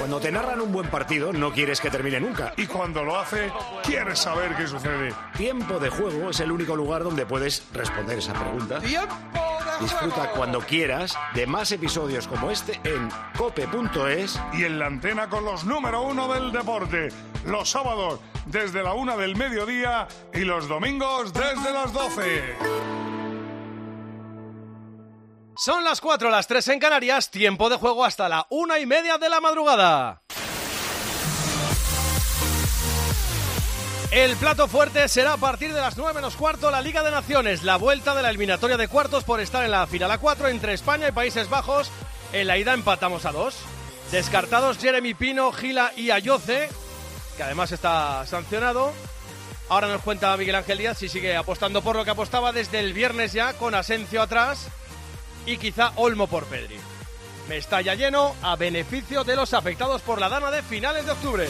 Cuando te narran un buen partido, no quieres que termine nunca. Y cuando lo hace, quieres saber qué sucede. Tiempo de Juego es el único lugar donde puedes responder esa pregunta. ¡Tiempo de juego! Disfruta cuando quieras de más episodios como este en cope.es. Y en la antena con los número 1 del deporte. Los sábados desde la 1 del mediodía y los domingos desde las 12. Son las 4, las 3 en Canarias, tiempo de juego hasta la 1:30 de la madrugada. El plato fuerte será a partir de las 9 menos cuarto la Liga de Naciones, la vuelta de la eliminatoria de cuartos por estar en la final a 4 entre España y Países Bajos. En la ida empatamos a 2. Descartados Jeremy Pino, Gila y Ayoce, que además está sancionado. Ahora nos cuenta Miguel Ángel Díaz si sigue apostando por lo que apostaba desde el viernes ya, con Asensio atrás y quizá Olmo por Pedri. Mestalla lleno a beneficio de los afectados por la dana de finales de octubre.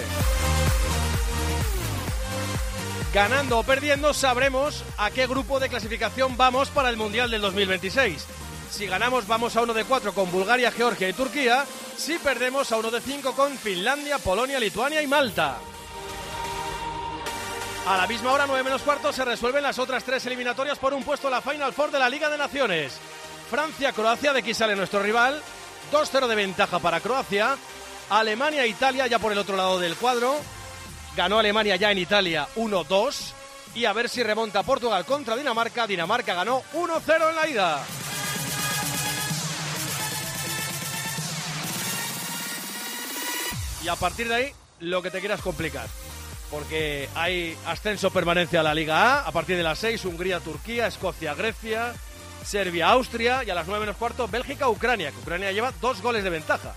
Ganando o perdiendo sabremos a qué grupo de clasificación vamos para el Mundial del 2026. Si ganamos vamos a 1 de 4 con Bulgaria, Georgia y Turquía. Si perdemos a 1 de 5 con Finlandia, Polonia, Lituania y Malta. A la misma hora, 9 menos cuarto, se resuelven las otras 3 eliminatorias por un puesto a la Final Four de la Liga de Naciones. Francia-Croacia, de aquí sale nuestro rival, 2-0 de ventaja para Croacia. Alemania-Italia ya por el otro lado del cuadro. Ganó Alemania ya en Italia 1-2. Y a ver si remonta Portugal contra Dinamarca. Dinamarca ganó 1-0 en la ida. Y a partir de ahí, lo que te quieras complicar. Porque hay ascenso permanencia a la Liga A. A partir de las 6, Hungría, Turquía, Escocia, Grecia, Serbia, Austria. Y a las 9 menos cuarto, Bélgica, Ucrania. Que Ucrania lleva 2 goles de ventaja.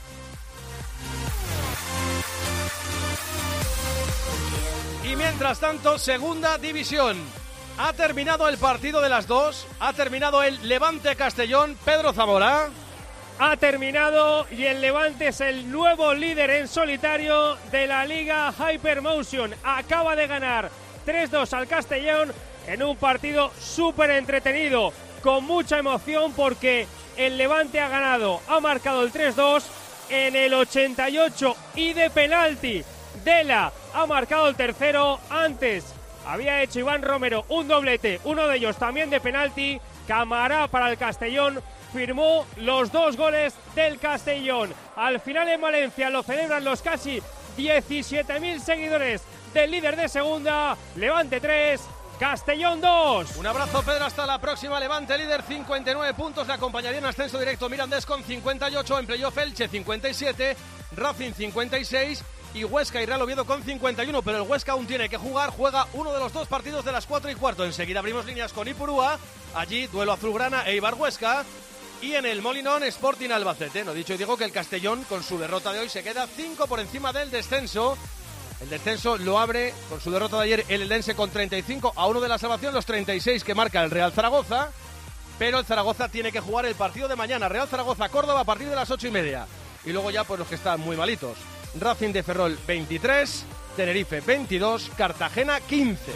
Y mientras tanto, segunda división. Ha terminado el partido de las 2. Ha terminado el Levante Castellón. Pedro Zamora. Ha terminado y el Levante es el nuevo líder en solitario de la Liga Hypermotion. Acaba de ganar 3-2 al Castellón en un partido súper entretenido, con mucha emoción porque el Levante ha ganado, ha marcado el 3-2 en el 88 y de penalti. Dela ha marcado el tercero. Antes había hecho Iván Romero un doblete, uno de ellos también de penalti. Camará para el Castellón firmó los 2 goles del Castellón. Al final en Valencia lo celebran los casi 17.000 seguidores del líder de segunda. Levante 3, Castellón 2. Un abrazo, Pedro, hasta la próxima. Levante líder, 59 puntos. Le acompañaría en ascenso directo Mirandés con 58, en playoff Elche 57, Racing 56 y Huesca y Real Oviedo con 51. Pero el Huesca aún tiene que jugar, juega uno de los 2 partidos de las 4:15. Enseguida abrimos líneas con Ipurúa. Allí duelo azulgrana Eibar Huesca. Y en el Molinón, Sporting Albacete. No dicho y digo que el Castellón, con su derrota de hoy, se queda 5 por encima del descenso. El descenso lo abre con su derrota de ayer el Eldense con 35 a 1 de la salvación, los 36 que marca el Real Zaragoza. Pero el Zaragoza tiene que jugar el partido de mañana. Real Zaragoza-Córdoba a partir de las 8:30. Y luego ya pues los que están muy malitos. Racing de Ferrol 23, Tenerife 22, Cartagena 15.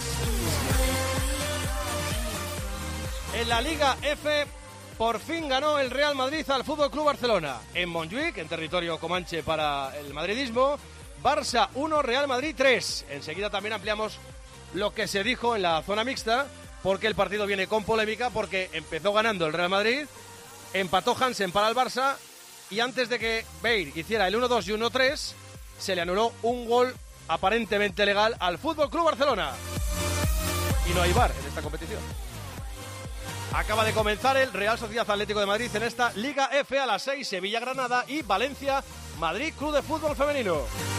En la Liga F, por fin ganó el Real Madrid al FC Barcelona. En Montjuic, en territorio comanche para el madridismo, Barça 1, Real Madrid 3. Enseguida también ampliamos lo que se dijo en la zona mixta, porque el partido viene con polémica, porque empezó ganando el Real Madrid, empató Hansen para el Barça, y antes de que Bale hiciera el 1-2 y 1-3, se le anuló un gol aparentemente legal al FC Barcelona. Y no hay VAR en esta competición. Acaba de comenzar el Real Sociedad Atlético de Madrid en esta Liga F a las 6, Sevilla-Granada y Valencia-Madrid Club de Fútbol Femenino.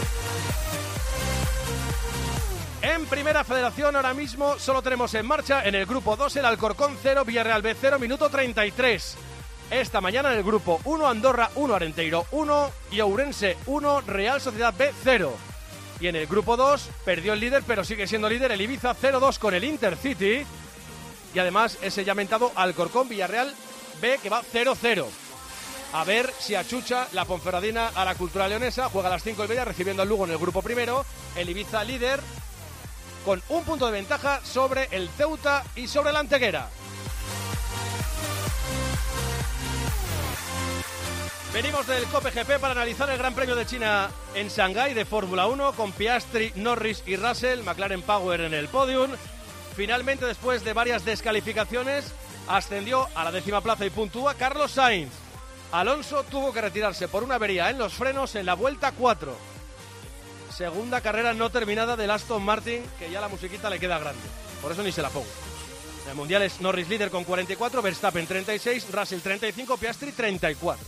En Primera Federación ahora mismo solo tenemos en marcha en el Grupo 2 el Alcorcón 0, Villarreal B 0, minuto 33. Esta mañana en el Grupo 1, Andorra 1, Arenteiro 1 y Ourense 1, Real Sociedad B 0. Y en el Grupo 2 perdió el líder, pero sigue siendo líder el Ibiza 0-2 con el Intercity. Y además ese ya mentado Alcorcón Villarreal B, que va 0-0. A ver si achucha la Ponferradina a la Cultural Leonesa. Juega a las 5:30 recibiendo al Lugo en el grupo primero. El Ibiza líder con un punto de ventaja sobre el Ceuta y sobre la Antequera. Venimos del Cope GP para analizar el Gran Premio de China en Shanghái de Fórmula 1 con Piastri, Norris y Russell, McLaren Power en el podium. Finalmente, después de varias descalificaciones, ascendió a la 10ª plaza y puntúa Carlos Sainz. Alonso tuvo que retirarse por una avería en los frenos en la vuelta 4. Segunda carrera no terminada del Aston Martin, que ya la musiquita le queda grande. Por eso ni se la pongo. En el Mundial es Norris líder con 44, Verstappen 36, Russell 35, Piastri 34.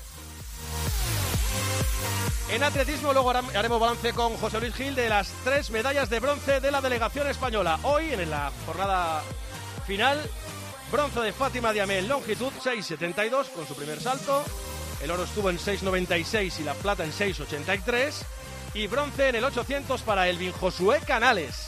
En atletismo luego haremos balance con José Luis Gil de las 3 medallas de bronce de la delegación española. Hoy, en la jornada final, bronce de Fátima Diamé en longitud, 6,72 con su primer salto. El oro estuvo en 6,96 y la plata en 6,83. Y bronce en el 800 para Elvin Josué Canales.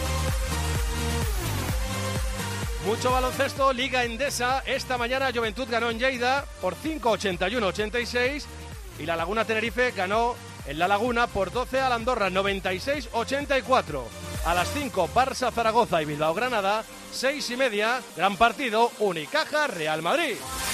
Mucho baloncesto, Liga Endesa. Esta mañana Juventud ganó en Lleida por 5,81-86. Y la Laguna Tenerife ganó en La Laguna por 12 a la Andorra, 96-84. A las 5, Barça Zaragoza y Bilbao Granada, 6:30, gran partido, Unicaja Real Madrid.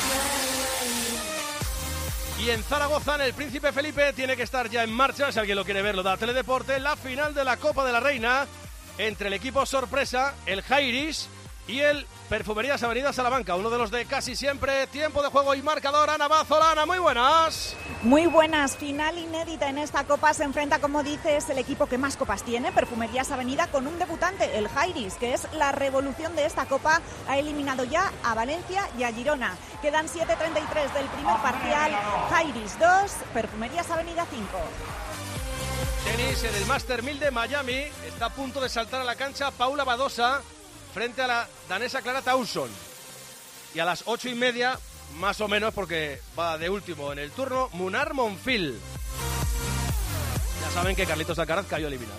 Y en Zaragoza, en el Príncipe Felipe, tiene que estar ya en marcha, si alguien lo quiere ver, lo da Teledeporte, la final de la Copa de la Reina entre el equipo sorpresa, el Jairis, y el Perfumerías Avenida Salamanca, uno de los de casi siempre. Tiempo de juego y marcador. Ana Bazolana, muy buenas. Muy buenas, final inédita en esta Copa. Se enfrenta, como dices, el equipo que más copas tiene, Perfumerías Avenida, con un debutante, el Jairis, que es la revolución de esta Copa. Ha eliminado ya a Valencia y a Girona. Quedan 7:33 del primer parcial. Jairis 2, Perfumerías Avenida 5. Tenis en el Master 1000 de Miami. Está a punto de saltar a la cancha Paula Badosa frente a la danesa Clara Tauson. Y a las 8:30, más o menos, porque va de último en el turno, Munar Monfil. Ya saben que Carlitos Alcaraz cayó eliminado.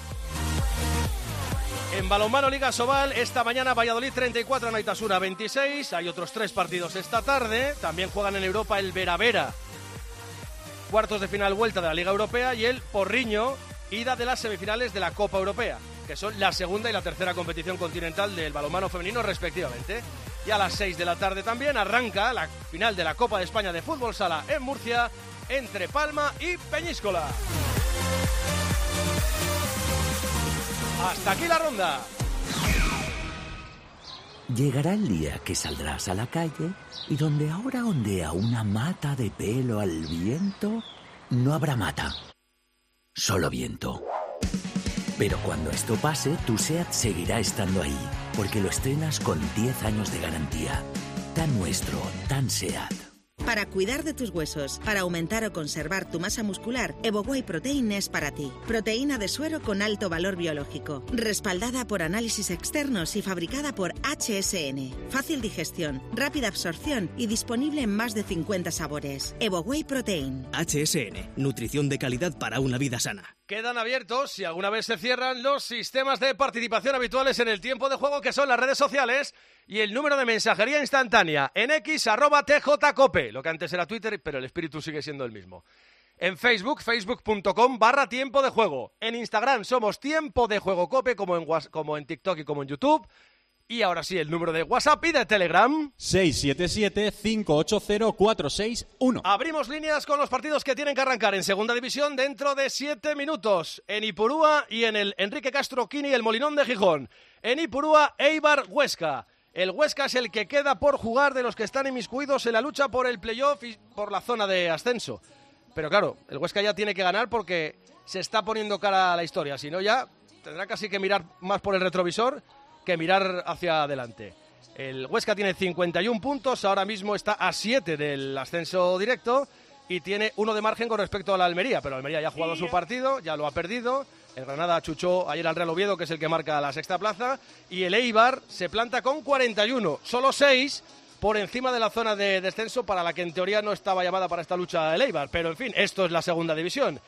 En balonmano Liga Sobal, esta mañana Valladolid 34, Naitasuna 26. Hay otros 3 partidos esta tarde. También juegan en Europa el Vera-Vera, cuartos de final vuelta de la Liga Europea, y el Porriño, ida de las semifinales de la Copa Europea, que son la segunda y la tercera competición continental del balonmano femenino respectivamente. Y a las 6 de la tarde también arranca la final de la Copa de España de Fútbol Sala en Murcia, entre Palma y Peñíscola. Hasta aquí la ronda. Llegará el día que saldrás a la calle y donde ahora ondea una mata de pelo al viento, no habrá mata, solo viento. Pero cuando esto pase, tu SEAT seguirá estando ahí, porque lo estrenas con 10 años de garantía. Tan nuestro, tan SEAT. Para cuidar de tus huesos, para aumentar o conservar tu masa muscular, EvoWhey Protein es para ti. Proteína de suero con alto valor biológico, respaldada por análisis externos y fabricada por HSN. Fácil digestión, rápida absorción y disponible en más de 50 sabores. EvoWhey Protein. HSN, nutrición de calidad para una vida sana. Quedan abiertos, si alguna vez se cierran, los sistemas de participación habituales en el tiempo de juego, que son las redes sociales y el número de mensajería instantánea en X, @TJCope, lo que antes era Twitter, pero el espíritu sigue siendo el mismo. En Facebook, facebook.com/tiempo de juego. En Instagram somos Tiempo de Juego Cope, como en TikTok y como en YouTube. Y ahora sí, el número de WhatsApp y de Telegram. 677-580-461. Abrimos líneas con los partidos que tienen que arrancar en Segunda División dentro de 7 minutos. En Ipurúa y en el Enrique Castro Quini, el Molinón de Gijón. En Ipurúa, Eibar Huesca. El Huesca es el que queda por jugar de los que están inmiscuidos en la lucha por el playoff y por la zona de ascenso. Pero claro, el Huesca ya tiene que ganar porque se está poniendo cara a la historia. Si no, ya tendrá casi que mirar más por el retrovisor que mirar hacia adelante. El Huesca tiene 51 puntos, ahora mismo está a 7 del ascenso directo y tiene 1 de margen con respecto a la Almería, pero Almería ya ha jugado su partido, ya lo ha perdido. El Granada chuchó ayer al Real Oviedo, que es el que marca la sexta plaza, y el Eibar se planta con 41, solo 6 por encima de la zona de descenso, para la que en teoría no estaba llamada para esta lucha el Eibar, pero en fin, esto es la Segunda División.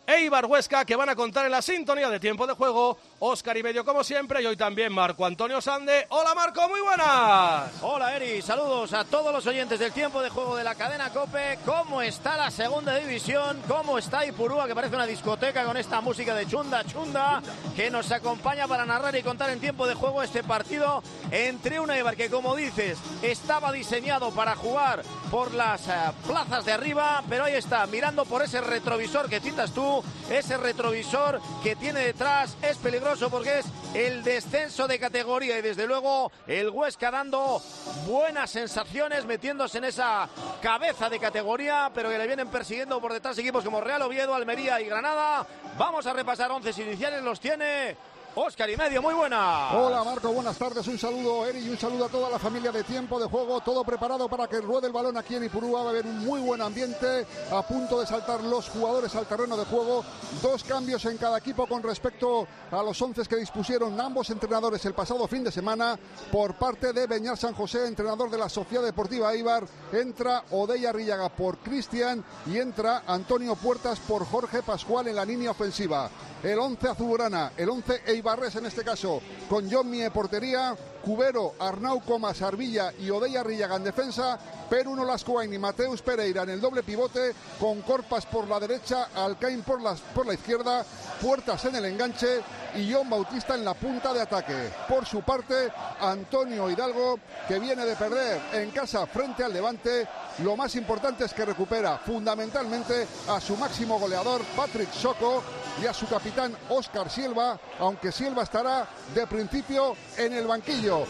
Eibar Huesca, que van a contar en la sintonía de tiempo de juego. Óscar y medio como siempre, y hoy también Marco Antonio Sande. Hola Marco, muy buenas. Hola Eri, saludos a todos los oyentes del tiempo de juego de la cadena COPE. ¿Cómo está la segunda división? ¿Cómo está Ipurúa, que parece una discoteca con esta música de chunda chunda, que nos acompaña para narrar y contar en tiempo de juego este partido entre un Eibar que, como dices, estaba diseñado para jugar por las plazas de arriba, pero ahí está, mirando por ese retrovisor que citas tú, ese retrovisor que tiene detrás, es peligroso porque es el descenso de categoría, y desde luego el Huesca dando buenas sensaciones, metiéndose en esa cabeza de categoría, pero que le vienen persiguiendo por detrás equipos como Real Oviedo, Almería y Granada. Vamos a repasar 11 iniciales, los tiene Óscar y medio, muy buena. Hola Marco, buenas tardes, un saludo Eri y un saludo a toda la familia de tiempo de juego, todo preparado para que ruede el balón aquí en Ipurúa. Va a haber un muy buen ambiente, a punto de saltar los jugadores al terreno de juego. 2 cambios en cada equipo con respecto a los 11 que dispusieron ambos entrenadores el pasado fin de semana. Por parte de Beñat San José, entrenador de la Sociedad Deportiva Eibar, entra Odey Arrillaga por Cristian y entra Antonio Puertas por Jorge Pascual en la línea ofensiva. El 11 azulgrana, el 11 eibarrés en este caso, con John Mie portería, Cubero, Arnau Comas, Arbilla y Odey Arrillaga en defensa, Peru Nolascoain y Mateus Pereira en el doble pivote, con Corpas por la derecha, Alcaín por la izquierda, Puertas en el enganche y John Bautista en la punta de ataque. Por su parte, Antonio Hidalgo, que viene de perder en casa frente al Levante. Lo más importante es que recupera fundamentalmente a su máximo goleador, Patrick Soko, y a su capitán, Óscar Silva, aunque Silva estará de principio en el banquillo.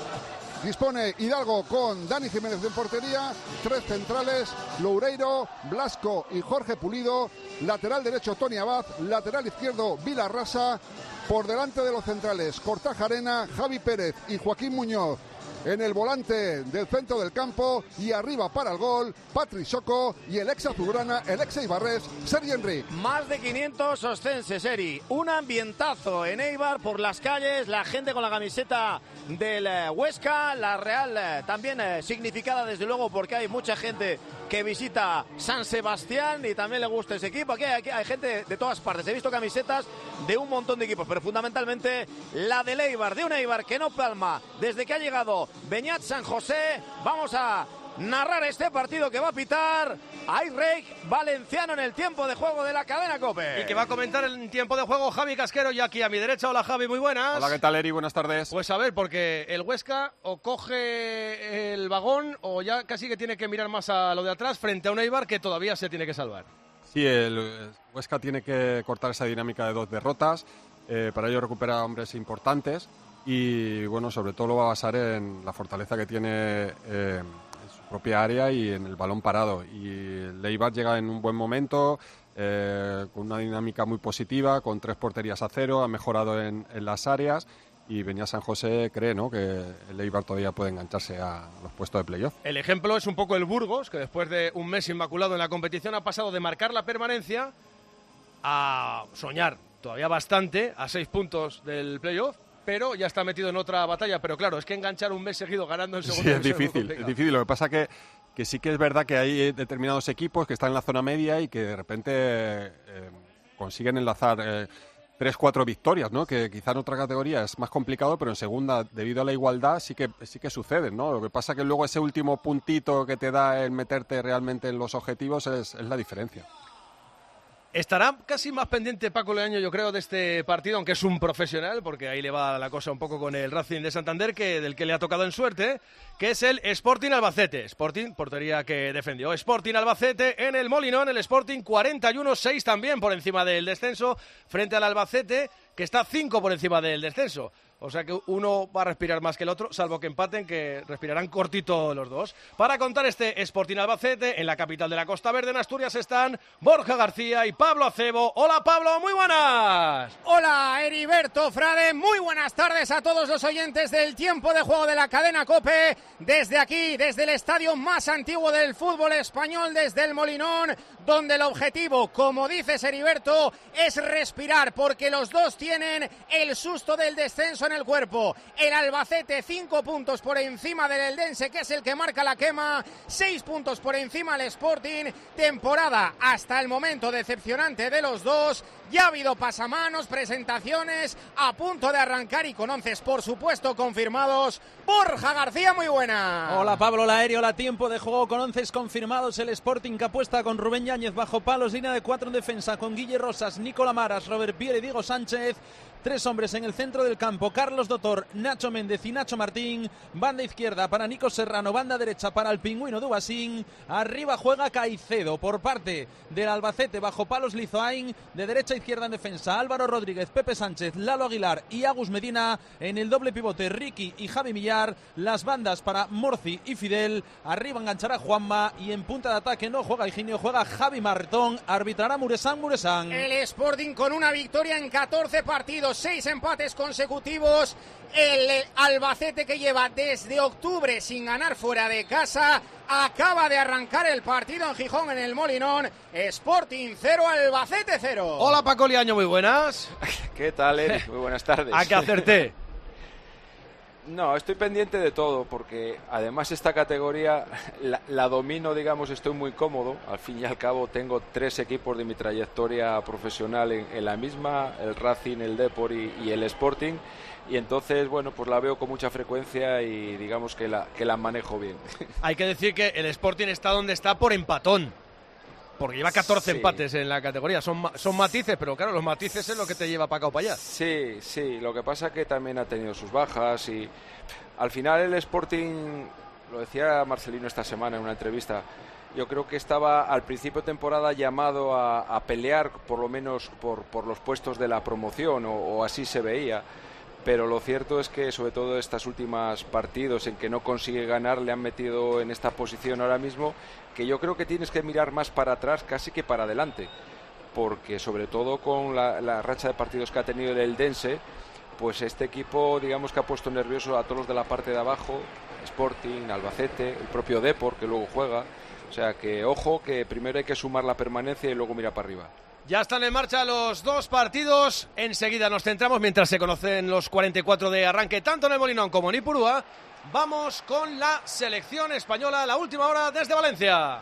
Dispone Hidalgo con Dani Jiménez de portería, 3 centrales, Loureiro, Blasco y Jorge Pulido, lateral derecho Tony Abad, lateral izquierdo Vilarrasa, por delante de los centrales Cortajarena, Javi Pérez y Joaquín Muñoz. En el volante del centro del campo y arriba para el gol, Patrick Soko y el ex azulgrana, el ex eibarrés, Sergi Enric. Más de 500 oscenses, Eri. Un ambientazo en Eibar por las calles, la gente con la camiseta del Huesca, la Real también significada desde luego porque hay mucha gente que visita San Sebastián y también le gusta ese equipo. Aquí hay gente de todas partes. He visto camisetas de un montón de equipos, pero fundamentalmente la del Eibar, de un Eibar que no palma desde que ha llegado Beñat San José. Vamos a narrar este partido que va a pitar Ayrek Valenciano en el tiempo de juego de la cadena COPE. Y que va a comentar el tiempo de juego Javi Casquero, y aquí a mi derecha. Hola Javi, muy buenas. Hola, ¿qué tal Eri? Buenas tardes. Pues a ver, porque el Huesca o coge el vagón o ya casi que tiene que mirar más a lo de atrás frente a un Eibar que todavía se tiene que salvar. Sí, el Huesca tiene que cortar esa dinámica de 2 derrotas, para ello recupera hombres importantes y bueno, sobre todo lo va a basar en la fortaleza que tiene en su propia área y en el balón parado. Y el Eibar llega en un buen momento, con una dinámica muy positiva, con 3 porterías a 0, ha mejorado en las áreas y Beñat San José cree, ¿no?, que el Eibar todavía puede engancharse a los puestos de playoff. El ejemplo es un poco el Burgos, que después de un mes inmaculado en la competición ha pasado de marcar la permanencia a soñar todavía bastante a 6 puntos del playoff, pero ya está metido en otra batalla. Pero claro, es que enganchar un mes seguido ganando el segundo. Sí, es difícil. Lo que pasa que sí que es verdad que hay determinados equipos que están en la zona media y que de repente consiguen enlazar 3-4 victorias, ¿no? Que quizá en otra categoría es más complicado, pero en segunda, debido a la igualdad, sí que sucede, ¿no? Lo que pasa que luego ese último puntito que te da el meterte realmente en los objetivos es la diferencia. Estará casi más pendiente Paco Leaño, yo creo, de este partido, aunque es un profesional, porque ahí le va la cosa un poco con el Racing de Santander, del que le ha tocado en suerte, que es el Sporting Albacete. Sporting, portería que defendió. Sporting Albacete en el Molinón, el Sporting 41-6 también por encima del descenso, frente al Albacete, que está 5 por encima del descenso. O sea que uno va a respirar más que el otro, salvo que empaten, que respirarán cortito los dos. Para contar este Sporting Albacete, en la capital de la Costa Verde, en Asturias, están Borja García y Pablo Acebo. Hola Pablo, muy buenas. Hola Heriberto Frade, muy buenas tardes a todos los oyentes del tiempo de juego de la cadena COPE. Desde aquí, desde el estadio más antiguo del fútbol español, desde el Molinón, donde el objetivo, como dices Heriberto, es respirar, porque los dos tienen el susto del descenso en el cuerpo. El Albacete 5 puntos por encima del Eldense, que es el que marca la quema, 6 puntos por encima del Sporting. Temporada hasta el momento decepcionante de los dos. Ya ha habido pasamanos, presentaciones a punto de arrancar y con 11 por supuesto confirmados. Borja García, muy buena. Hola Pablo, la aéreo, la tiempo de juego con 11 confirmados. El Sporting que apuesta con Rubén Yáñez bajo palos, línea de 4 en defensa con Guille Rosas, Nicola Maras, Robert Pierre y Diego Sánchez. 3 hombres en el centro del campo, Carlos Dotor, Nacho Méndez y Nacho Martín. Banda izquierda para Nico Serrano, banda derecha para el Pingüino Dubasín. Arriba juega Caicedo por parte del Albacete, bajo palos Lizoain. De derecha a izquierda en defensa, Álvaro Rodríguez, Pepe Sánchez, Lalo Aguilar y Agus Medina. En el doble pivote, Ricky y Javi Millar. Las bandas para Morci y Fidel. Arriba enganchará Juanma y en punta de ataque no juega Higinio, juega Javi Martón. Arbitrará Muresan. El Sporting con una victoria en 14 partidos. 6 empates consecutivos. El Albacete, que lleva desde octubre sin ganar fuera de casa, acaba de arrancar el partido en Gijón, en el Molinón. Sporting 0, Albacete 0. Hola Paco Liaño, muy buenas. ¿Qué tal, Eric? Muy buenas tardes. ¿A qué acerté? No, estoy pendiente de todo, porque además esta categoría la domino, digamos, estoy muy cómodo. Al fin y al cabo tengo 3 equipos de mi trayectoria profesional en la misma, el Racing, el Depor y el Sporting, y entonces, bueno, pues la veo con mucha frecuencia y digamos que la manejo bien. Hay que decir que el Sporting está donde está por empatón, porque lleva 14 empates en la categoría. Son matices, pero claro, los matices es lo que te lleva para acá o para allá. Sí, lo que pasa es que también ha tenido sus bajas y al final el Sporting, lo decía Marcelino esta semana en una entrevista, yo creo que estaba al principio de temporada llamado a pelear por lo menos por los puestos de la promoción, o así se veía. Pero lo cierto es que sobre todo estas últimas partidos en que no consigue ganar le han metido en esta posición ahora mismo, que yo creo que tienes que mirar más para atrás casi que para adelante, porque sobre todo con la racha de partidos que ha tenido el Eldense, pues este equipo digamos que ha puesto nervioso a todos los de la parte de abajo, Sporting, Albacete, el propio Depor que luego juega, o sea que ojo, que primero hay que sumar la permanencia y luego mira para arriba. Ya están en marcha los 2 partidos. Enseguida nos centramos, mientras se conocen los 44 de arranque, tanto en el Molinón como en Ipurúa. Vamos con la selección española, la última hora desde Valencia.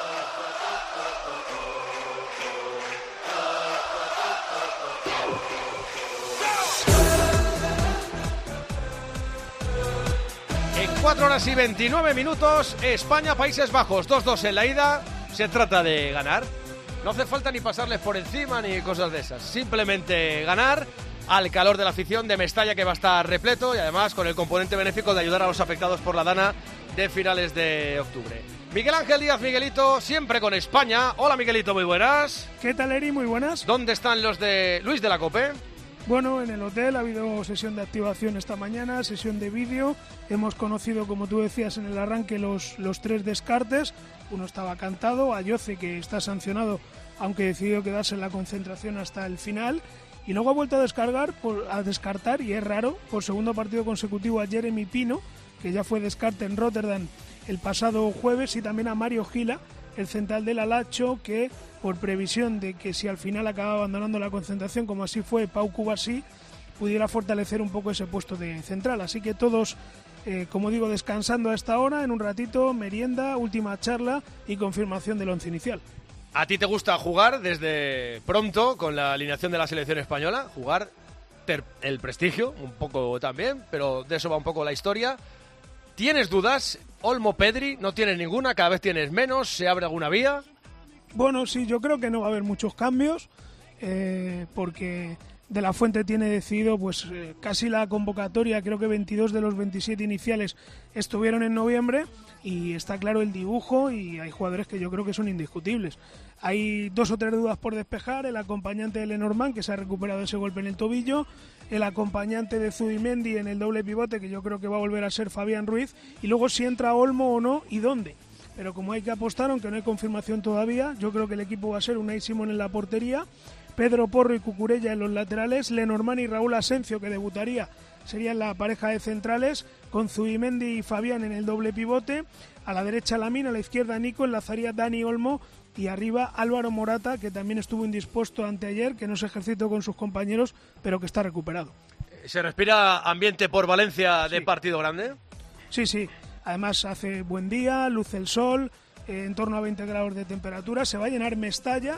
En 4 horas y 29 minutos, España-Países Bajos, 2-2 en la ida. Se trata de ganar. No hace falta ni pasarles por encima ni cosas de esas. Simplemente ganar al calor de la afición de Mestalla, que va a estar repleto, y además con el componente benéfico de ayudar a los afectados por la dana de finales de octubre. Miguel Ángel Díaz, Miguelito, siempre con España. Hola Miguelito, muy buenas. ¿Qué tal, Eri? Muy buenas. ¿Dónde están los de Luis de la Cope? Bueno, en el hotel ha habido sesión de activación esta mañana, sesión de vídeo. Hemos conocido, como tú decías en el arranque, los 3 descartes. Uno estaba cantado, Ayoce, que está sancionado, aunque decidió quedarse en la concentración hasta el final. Y luego ha vuelto a descartar, y es raro, por segundo partido consecutivo a Jeremy Pino, que ya fue descarte en Rotterdam el pasado jueves, y también a Mario Gila, el central del Alacho, que por previsión de que si al final acaba abandonando la concentración, como así fue Pau Cubasí, pudiera fortalecer un poco ese puesto de central. Así que todos, como digo, descansando a esta hora, en un ratito, merienda, última charla y confirmación del once inicial. ¿A ti te gusta jugar desde pronto con la alineación de la selección española? Jugar el prestigio, un poco también, pero de eso va un poco la historia. ¿Tienes dudas? Olmo, Pedri, ¿no tienes ninguna? ¿Cada vez tienes menos? ¿Se abre alguna vía? Bueno, sí, yo creo que no va a haber muchos cambios, porque De la Fuente tiene decidido pues casi la convocatoria. Creo que 22 de los 27 iniciales estuvieron en noviembre, y está claro el dibujo, y hay jugadores que yo creo que son indiscutibles. Hay 2 o 3 dudas por despejar: el acompañante de Lenormand, que se ha recuperado ese golpe en el tobillo, el acompañante de Zubimendi en el doble pivote, que yo creo que va a volver a ser Fabián Ruiz, y luego si entra Olmo o no y dónde. Pero como hay que apostar, aunque no hay confirmación todavía, yo creo que el equipo va a ser Unai Simón en la portería, Pedro Porro y Cucurella en los laterales, Lenormand y Raúl Asencio, que debutaría, serían la pareja de centrales, con Zubimendi y Fabián en el doble pivote. A la derecha Lamine, a la izquierda Nico, enlazaría Dani Olmo y arriba Álvaro Morata, que también estuvo indispuesto anteayer, que no se ejercitó con sus compañeros, pero que está recuperado. ¿Se respira ambiente por Valencia de partido grande? Sí, sí. Además hace buen día, luce el sol, en torno a 20 grados de temperatura. Se va a llenar Mestalla,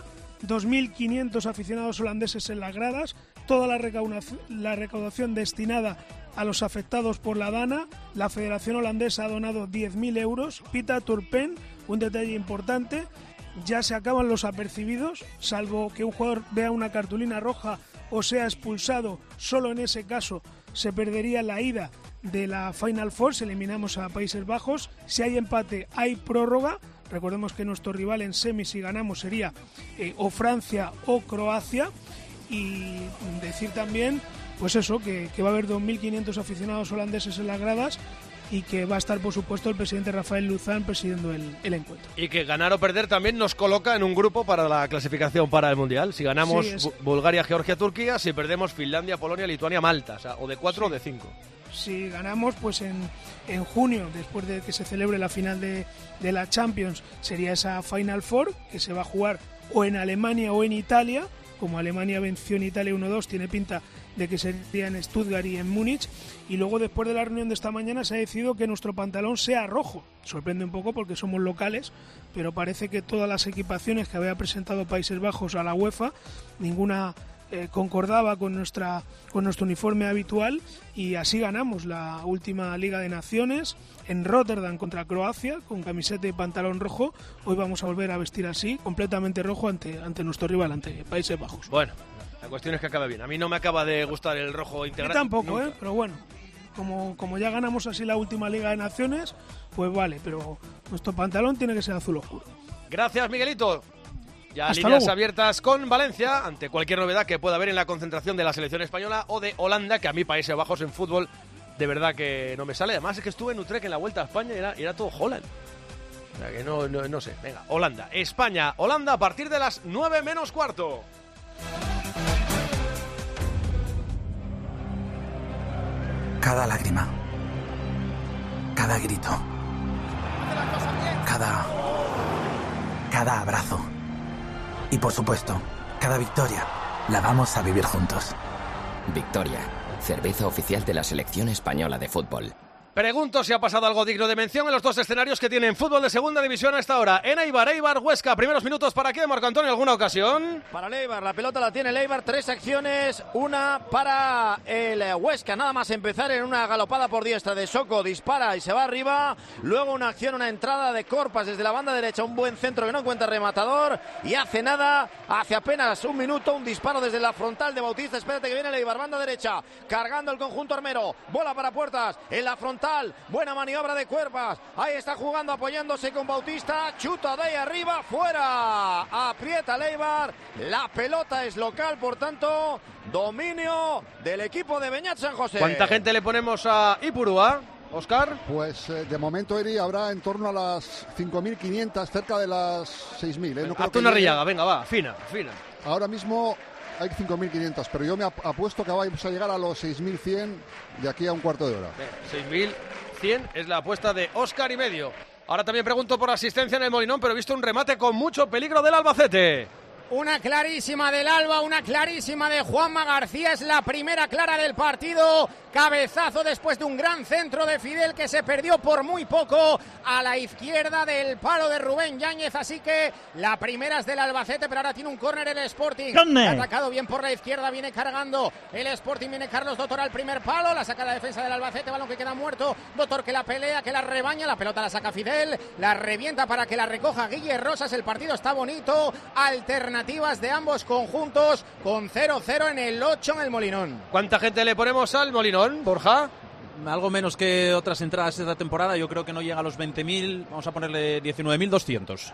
2.500 aficionados holandeses en las gradas, toda la recaudación destinada a los afectados por la Dana. La Federación Holandesa ha donado 10.000 euros. Pita Turpen, un detalle importante, ya se acaban los apercibidos, salvo que un jugador vea una cartulina roja o sea expulsado. Solo en ese caso se perdería la ida de la Final Four, si eliminamos a Países Bajos. Si hay empate, hay prórroga. Recordemos que nuestro rival en semis, si ganamos, sería o Francia o Croacia. Y decir también, pues eso, que va a haber 2.500 aficionados holandeses en las gradas y que va a estar, por supuesto, el presidente Rafael Luzán presidiendo el encuentro. Y que ganar o perder también nos coloca en un grupo para la clasificación para el Mundial. Si ganamos, sí, Bulgaria, Georgia, Turquía. Si perdemos, Finlandia, Polonia, Lituania, Malta. O sea, o de 4 o de 5. Si ganamos, pues en junio, después de que se celebre la final de la Champions, sería esa Final Four, que se va a jugar o en Alemania o en Italia. Como Alemania venció en Italia 1-2, tiene pinta de que sería en Stuttgart y en Múnich. Y luego, después de la reunión de esta mañana, se ha decidido que nuestro pantalón sea rojo. Sorprende un poco porque somos locales, pero parece que todas las equipaciones que había presentado Países Bajos a la UEFA, ninguna concordaba con nuestro uniforme habitual, y así ganamos la última Liga de Naciones en Rotterdam contra Croacia, con camiseta y pantalón rojo. Hoy vamos a volver a vestir así, completamente rojo, ante nuestro rival, ante Países Bajos. Bueno, la cuestión es que acabe bien. A mí no me acaba de gustar el rojo integral. Yo tampoco, pero bueno, como ya ganamos así la última Liga de Naciones, pues vale, pero nuestro pantalón tiene que ser azul oscuro. Gracias, Miguelito. Ya Hasta líneas luego. Abiertas con Valencia ante cualquier novedad que pueda haber en la concentración de la selección española o de Holanda, que a mí Países Bajos en fútbol de verdad que no me sale. Además es que estuve en Utrecht en la Vuelta a España y era todo Holland. O sea que no sé. Venga, Holanda, España, Holanda a partir de las 9 menos cuarto. Cada lágrima, cada grito, cada abrazo y, por supuesto, cada victoria la vamos a vivir juntos. Victoria, cerveza oficial de la selección española de fútbol. Pregunto si ha pasado algo digno de mención en los dos escenarios que tienen fútbol de segunda división a esta hora. En Eibar, Huesca, primeros minutos para qué, Marco Antonio, ¿alguna ocasión? Para el Eibar, la pelota la tiene el Eibar, 3 acciones, una para el Huesca, nada más empezar en una galopada por diestra de Soko, dispara y se va arriba, luego una acción, una entrada de Corpas desde la banda derecha, un buen centro que no encuentra rematador, y hace apenas un minuto, un disparo desde la frontal de Bautista. Espérate que viene el Eibar, banda derecha, cargando el conjunto armero, bola para Puertas, en la frontal, buena maniobra de Cuerpas, ahí está jugando, apoyándose con Bautista, chuta de ahí arriba, fuera, aprieta el Eibar, la pelota es local, por tanto, dominio del equipo de Beñat San José. ¿Cuánta gente le ponemos a Ipurúa, Óscar? Pues de momento, Eri, habrá en torno a las 5.500, cerca de las 6.000. No creo hazte una rillaga, venga, va, fina. Ahora mismo hay 5.500, pero yo me apuesto que vamos a llegar a los 6.100 de aquí a un cuarto de hora. 6.100 es la apuesta de Óscar y medio. Ahora también pregunto por asistencia en el Molinón, pero he visto un remate con mucho peligro del Albacete. Una clarísima del Alba, una clarísima de Juanma García, es la primera clara del partido. Cabezazo después de un gran centro de Fidel que se perdió por muy poco a la izquierda del palo de Rubén Yáñez, así que la primera es del Albacete, pero ahora tiene un córner el Sporting. Ha atacado bien por la izquierda, viene cargando el Sporting, viene Carlos Doctor al primer palo, la saca la defensa del Albacete, balón que queda muerto, Doctor que la pelea, que la rebaña, la pelota la saca Fidel, la revienta para que la recoja Guille Rosas, el partido está bonito, alternativas de ambos conjuntos, con 0-0 en el 8 en el Molinón. ¿Cuánta gente le ponemos al Molinón, Borja? Algo menos que otras entradas esta temporada, yo creo que no llega a los 20.000, vamos a ponerle 19.200.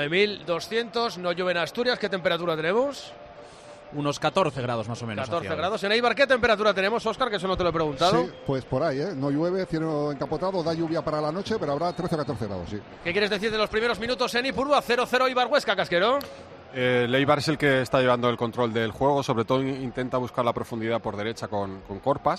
19.200, no llueve en Asturias, ¿qué temperatura tenemos? Unos 14 grados más o menos. 14 grados. En Eibar, ¿qué temperatura tenemos, Óscar? Que eso no te lo he preguntado. Sí, pues por ahí, no llueve, cielo encapotado, da lluvia para la noche, pero habrá 13 o 14 grados, sí. ¿Qué quieres decir de los primeros minutos en Ipurúa? 0-0 Eibar Huesca, Casquero. El Eibar es el que está llevando el control del juego, sobre todo intenta buscar la profundidad por derecha con Corpas.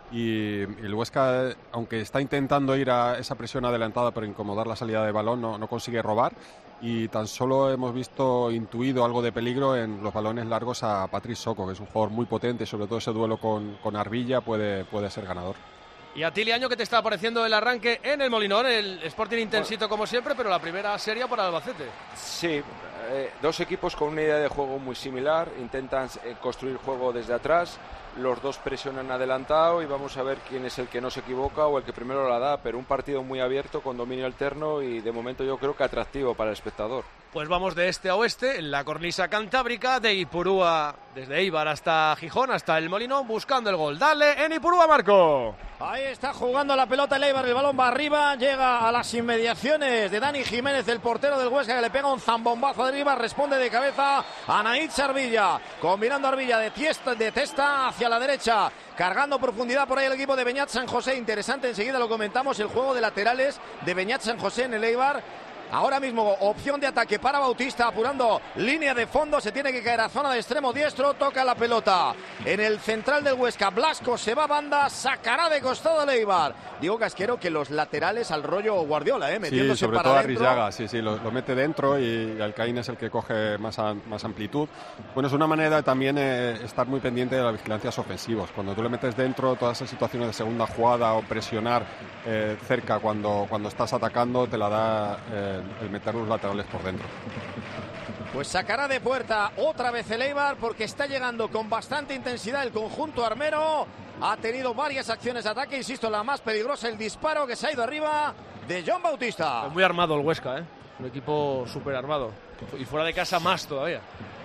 y el Huesca, aunque está intentando ir a esa presión adelantada para incomodar la salida de balón, no consigue robar, y tan solo hemos intuido algo de peligro en los balones largos a Patrick Soko, que es un jugador muy potente, sobre todo ese duelo con Arbilla puede ser ganador. Y a ti, Liaño, ¿qué te está pareciendo el arranque en el Molinón? El Sporting intensito como siempre, pero la primera seria para Albacete. Sí, dos equipos con una idea de juego muy similar, intentan construir juego desde atrás, los dos presionan adelantado y vamos a ver quién es el que no se equivoca o el que primero la da, pero un partido muy abierto con dominio alterno y de momento yo creo que atractivo para el espectador. Pues vamos de este a oeste, en la cornisa cantábrica, de Ipurúa, desde Eibar hasta Gijón, hasta el Molinón, buscando el gol. Dale en Ipurúa, Marco. Ahí está jugando la pelota el Eibar, el balón va arriba, llega a las inmediaciones de Dani Jiménez, el portero del Huesca, que le pega un zambombazo de arriba, responde de cabeza a Naitz Arbilla, combinando Arbilla de testa hacia la derecha, cargando profundidad por ahí el equipo de Beñat San José. Interesante, enseguida lo comentamos, el juego de laterales de Beñat San José en el Eibar. Ahora mismo opción de ataque para Bautista, apurando línea de fondo, se tiene que caer a zona de extremo diestro, toca la pelota en el central del Huesca, Blasco se va a banda, sacará de costado el Eibar. Digo, Casquero, que los laterales al rollo Guardiola, metiéndose sí, sobre para todo adentro. Arrillaga, sí, lo mete dentro y Alcaín es el que coge más amplitud. Bueno, es una manera de también estar muy pendiente de las vigilancias ofensivas. Cuando tú le metes dentro, todas esas situaciones de segunda jugada o presionar cerca cuando estás atacando, te la da el meter los laterales por dentro. Pues sacará de puerta otra vez el Eibar, porque está llegando con bastante intensidad el conjunto armero. Ha tenido varias acciones de ataque, insisto, la más peligrosa, el disparo que se ha ido arriba de John Bautista. Pues muy armado el Huesca, un equipo súper armado. Y fuera de casa más todavía.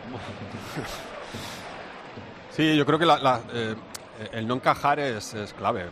Sí, yo creo que el no encajar es clave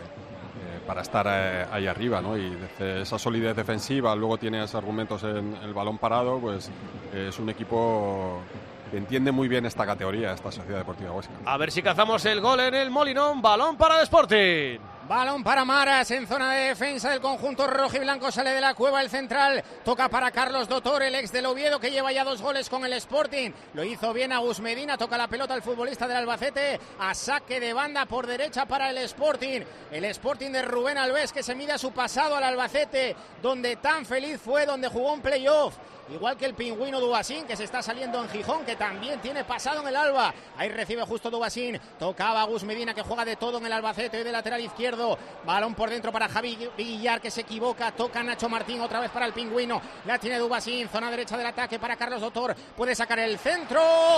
para estar ahí arriba, ¿no? Y desde esa solidez defensiva, luego tienes argumentos en el balón parado, pues es un equipo que entiende muy bien esta categoría, esta Sociedad Deportiva Huesca. A ver si cazamos el gol en el Molinón, balón para el Sporting. Balón para Maras en zona de defensa del conjunto rojiblanco, sale de la cueva el central, toca para Carlos Dotor, el ex del Oviedo, que lleva ya 2 goles con el Sporting. Lo hizo bien Agus Medina, toca la pelota al futbolista del Albacete, a saque de banda por derecha para el Sporting. El Sporting de Rubén Alves, que se mide a su pasado al Albacete, donde tan feliz fue, donde jugó un playoff. Igual que el pingüino Dubasín, que se está saliendo en Gijón, que también tiene pasado en el Alba. Ahí recibe justo Dubasín, tocaba a Gus Medina, que juega de todo en el Albacete, hoy de lateral izquierdo. Balón por dentro para Javi Villar, que se equivoca, toca Nacho Martín otra vez para el pingüino. La tiene Dubasín, zona derecha del ataque para Carlos Dotor, puede sacar el centro.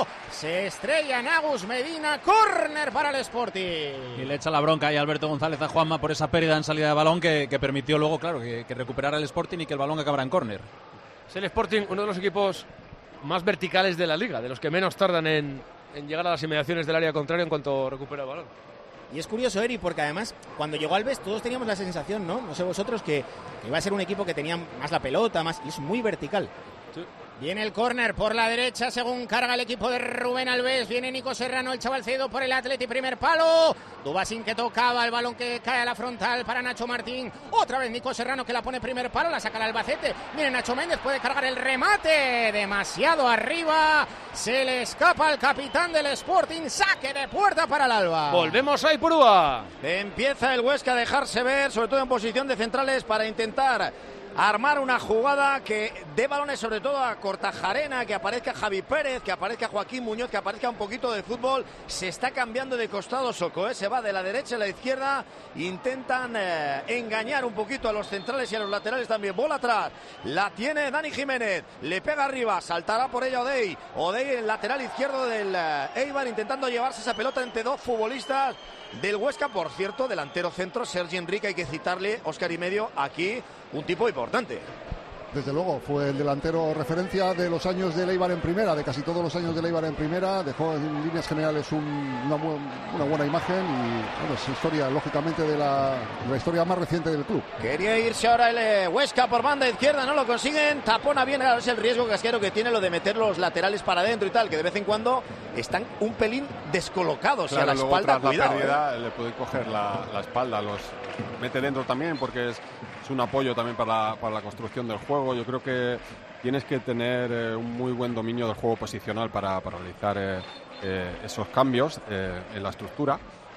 Se estrella en Agus Medina, córner para el Sporting. Y le echa la bronca ahí Alberto González a Juanma por esa pérdida en salida de balón que permitió luego, claro, que recuperara el Sporting y que el balón acabara en córner. Es el Sporting uno de los equipos más verticales de la liga, de los que menos tardan en llegar a las inmediaciones del área contraria en cuanto recupera el balón. Y es curioso, Eri, porque además cuando llegó Alves todos teníamos la sensación, no sé vosotros, que iba a ser un equipo que tenía más la pelota, y es muy vertical. Sí. Viene el córner por la derecha según carga el equipo de Rubén Alves. Viene Nico Serrano, el chaval cedido por el Atleti, primer palo. Dubasín, que tocaba el balón, que cae a la frontal para Nacho Martín. Otra vez Nico Serrano, que la pone primer palo, la saca el Albacete. Viene Nacho Méndez, puede cargar el remate. Demasiado arriba. Se le escapa al capitán del Sporting. Saque de puerta para el Alba. Volvemos a Ipurúa. Empieza el Huesca a dejarse ver, sobre todo en posición de centrales, para intentar armar una jugada que dé balones sobre todo a Kortajarena, que aparezca Javi Pérez, que aparezca Joaquín Muñoz, que aparezca un poquito de fútbol. Se está cambiando de costado Soko, se va de la derecha a la izquierda, intentan engañar un poquito a los centrales y a los laterales también. Bola atrás, la tiene Dani Jiménez, le pega arriba, saltará por ella Odey, el lateral izquierdo del Eibar, intentando llevarse esa pelota entre dos futbolistas del Huesca. Por cierto, delantero centro Sergi Enrique, hay que citarle, Óscar y medio, aquí un tipo importante. Desde luego, fue el delantero referencia de los años de Eibar en primera, de casi todos los años de Eibar en primera. Dejó en líneas generales una buena imagen y bueno, es historia, lógicamente, de la historia más reciente del club. Quería irse ahora el Huesca por banda izquierda, no lo consiguen. Tapona bien, ahora es el riesgo, Casquero, que tiene lo de meter los laterales para adentro y tal, que de vez en cuando están un pelín descolocados. Claro, y a la luego espalda, tras cuidado. La pérdida, le puede coger la espalda, los mete dentro también, porque es un apoyo también para la construcción del juego. Yo creo que tienes que tener un muy buen dominio del juego posicional para realizar esos cambios en la estructura.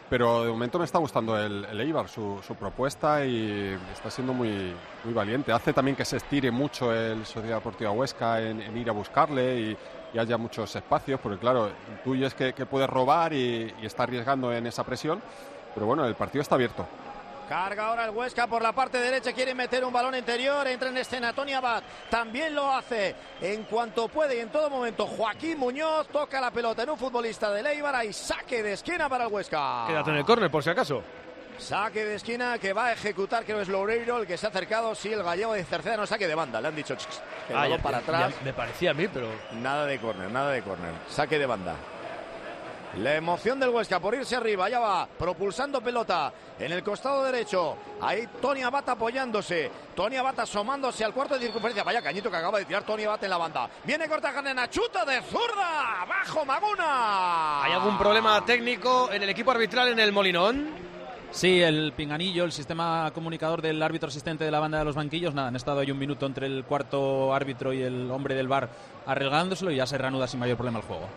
pero de momento me está gustando el Eibar, su propuesta, y está siendo muy valiente. Hace también que se estire mucho el Sociedad Deportiva Huesca en ir a buscarle y haya muchos espacios, porque claro, intuyes que puede robar y está arriesgando en esa presión, pero bueno, el partido está abierto. Carga ahora el Huesca por la parte derecha, quiere meter un balón interior, entra en escena Tony Abad, también lo hace en cuanto puede y en todo momento. Joaquín Muñoz toca la pelota en un futbolista de Eibar y saque de esquina para el Huesca. Quédate en el córner por si acaso. Saque de esquina que va a ejecutar, creo que es Loureiro el que se ha acercado. Sí, el gallego de Cerceda, no, saque de banda, le han dicho el balón para atrás. Me parecía a mí, pero nada de córner, saque de banda. La emoción del Huesca por irse arriba, ya va, propulsando pelota en el costado derecho. Ahí Tony Abad apoyándose, Tony Abad asomándose al cuarto de circunferencia. Vaya cañito que acaba de tirar Tony Abad en la banda. Viene Kortajarena, chuta de zurda, abajo Maguna. ¿Hay algún problema técnico en el equipo arbitral en el Molinón? Sí, el pinganillo, el sistema comunicador del árbitro asistente de la banda de los banquillos. Nada, han estado ahí un minuto entre el cuarto árbitro y el hombre del VAR arreglándoselo y ya se reanuda sin mayor problema el juego.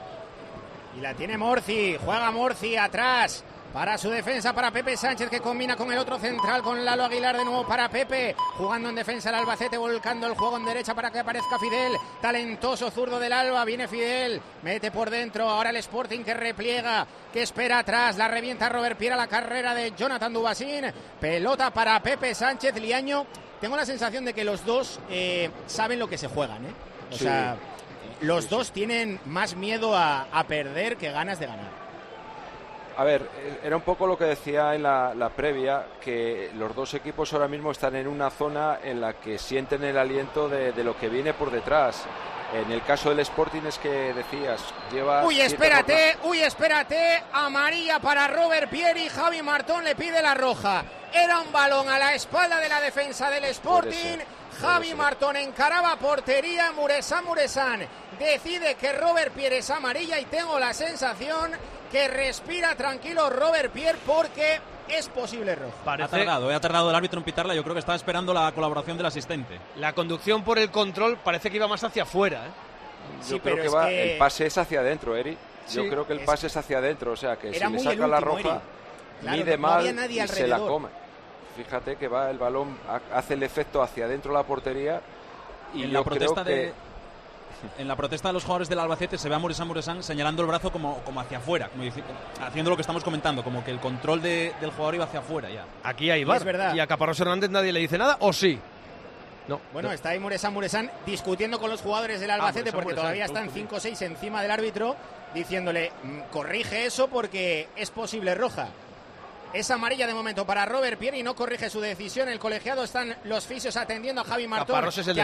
Y la tiene Morci, juega Morci atrás para su defensa, para Pepe Sánchez, que combina con el otro central, con Lalo Aguilar, de nuevo para Pepe, jugando en defensa el Albacete, volcando el juego en derecha para que aparezca Fidel, talentoso zurdo del Alba, viene Fidel, mete por dentro, ahora el Sporting que repliega, que espera atrás, la revienta Robert Pierre a la carrera de Jonathan Dubasín, pelota para Pepe Sánchez. Liaño, tengo la sensación de que los dos saben lo que se juegan, O sí. sea, los dos tienen más miedo a perder que ganas de ganar. A ver, era un poco lo que decía en la previa, que los dos equipos ahora mismo están en una zona en la que sienten el aliento de lo que viene por detrás. En el caso del Sporting es que decías, lleva... Uy, espérate, amarilla para Robert Pierre y Javi Martón le pide la roja. Era un balón a la espalda de la defensa del Sporting. Javi Martón encaraba portería, Muresan decide que Robert Pierre es amarilla y tengo la sensación que respira tranquilo Robert Pierre porque es posible roja. Ha tardado el árbitro en pitarla, yo creo que estaba esperando la colaboración del asistente. La conducción por el control parece que iba más hacia afuera, Yo creo que el pase es hacia adentro, Eri. Yo creo que el pase es hacia adentro, o sea que si le saca la roja, mide mal y se la come. Fíjate que va el balón, hace el efecto hacia adentro de la portería y yo creo que... En la protesta de los jugadores del Albacete se ve a Muresan señalando el brazo como hacia afuera, como haciendo lo que estamos comentando, como que el control del jugador iba hacia afuera ya. Aquí hay VAR, y a Caparrós Hernández nadie le dice nada, ¿o sí? No. Bueno, está ahí Muresan discutiendo con los jugadores del Albacete porque todavía están 5 o 6 encima del árbitro, diciéndole, corrige eso porque es posible roja. Es amarilla de momento para Robert Pierre y no corrige su decisión. El colegiado, están los fisios atendiendo a Javi Martón, que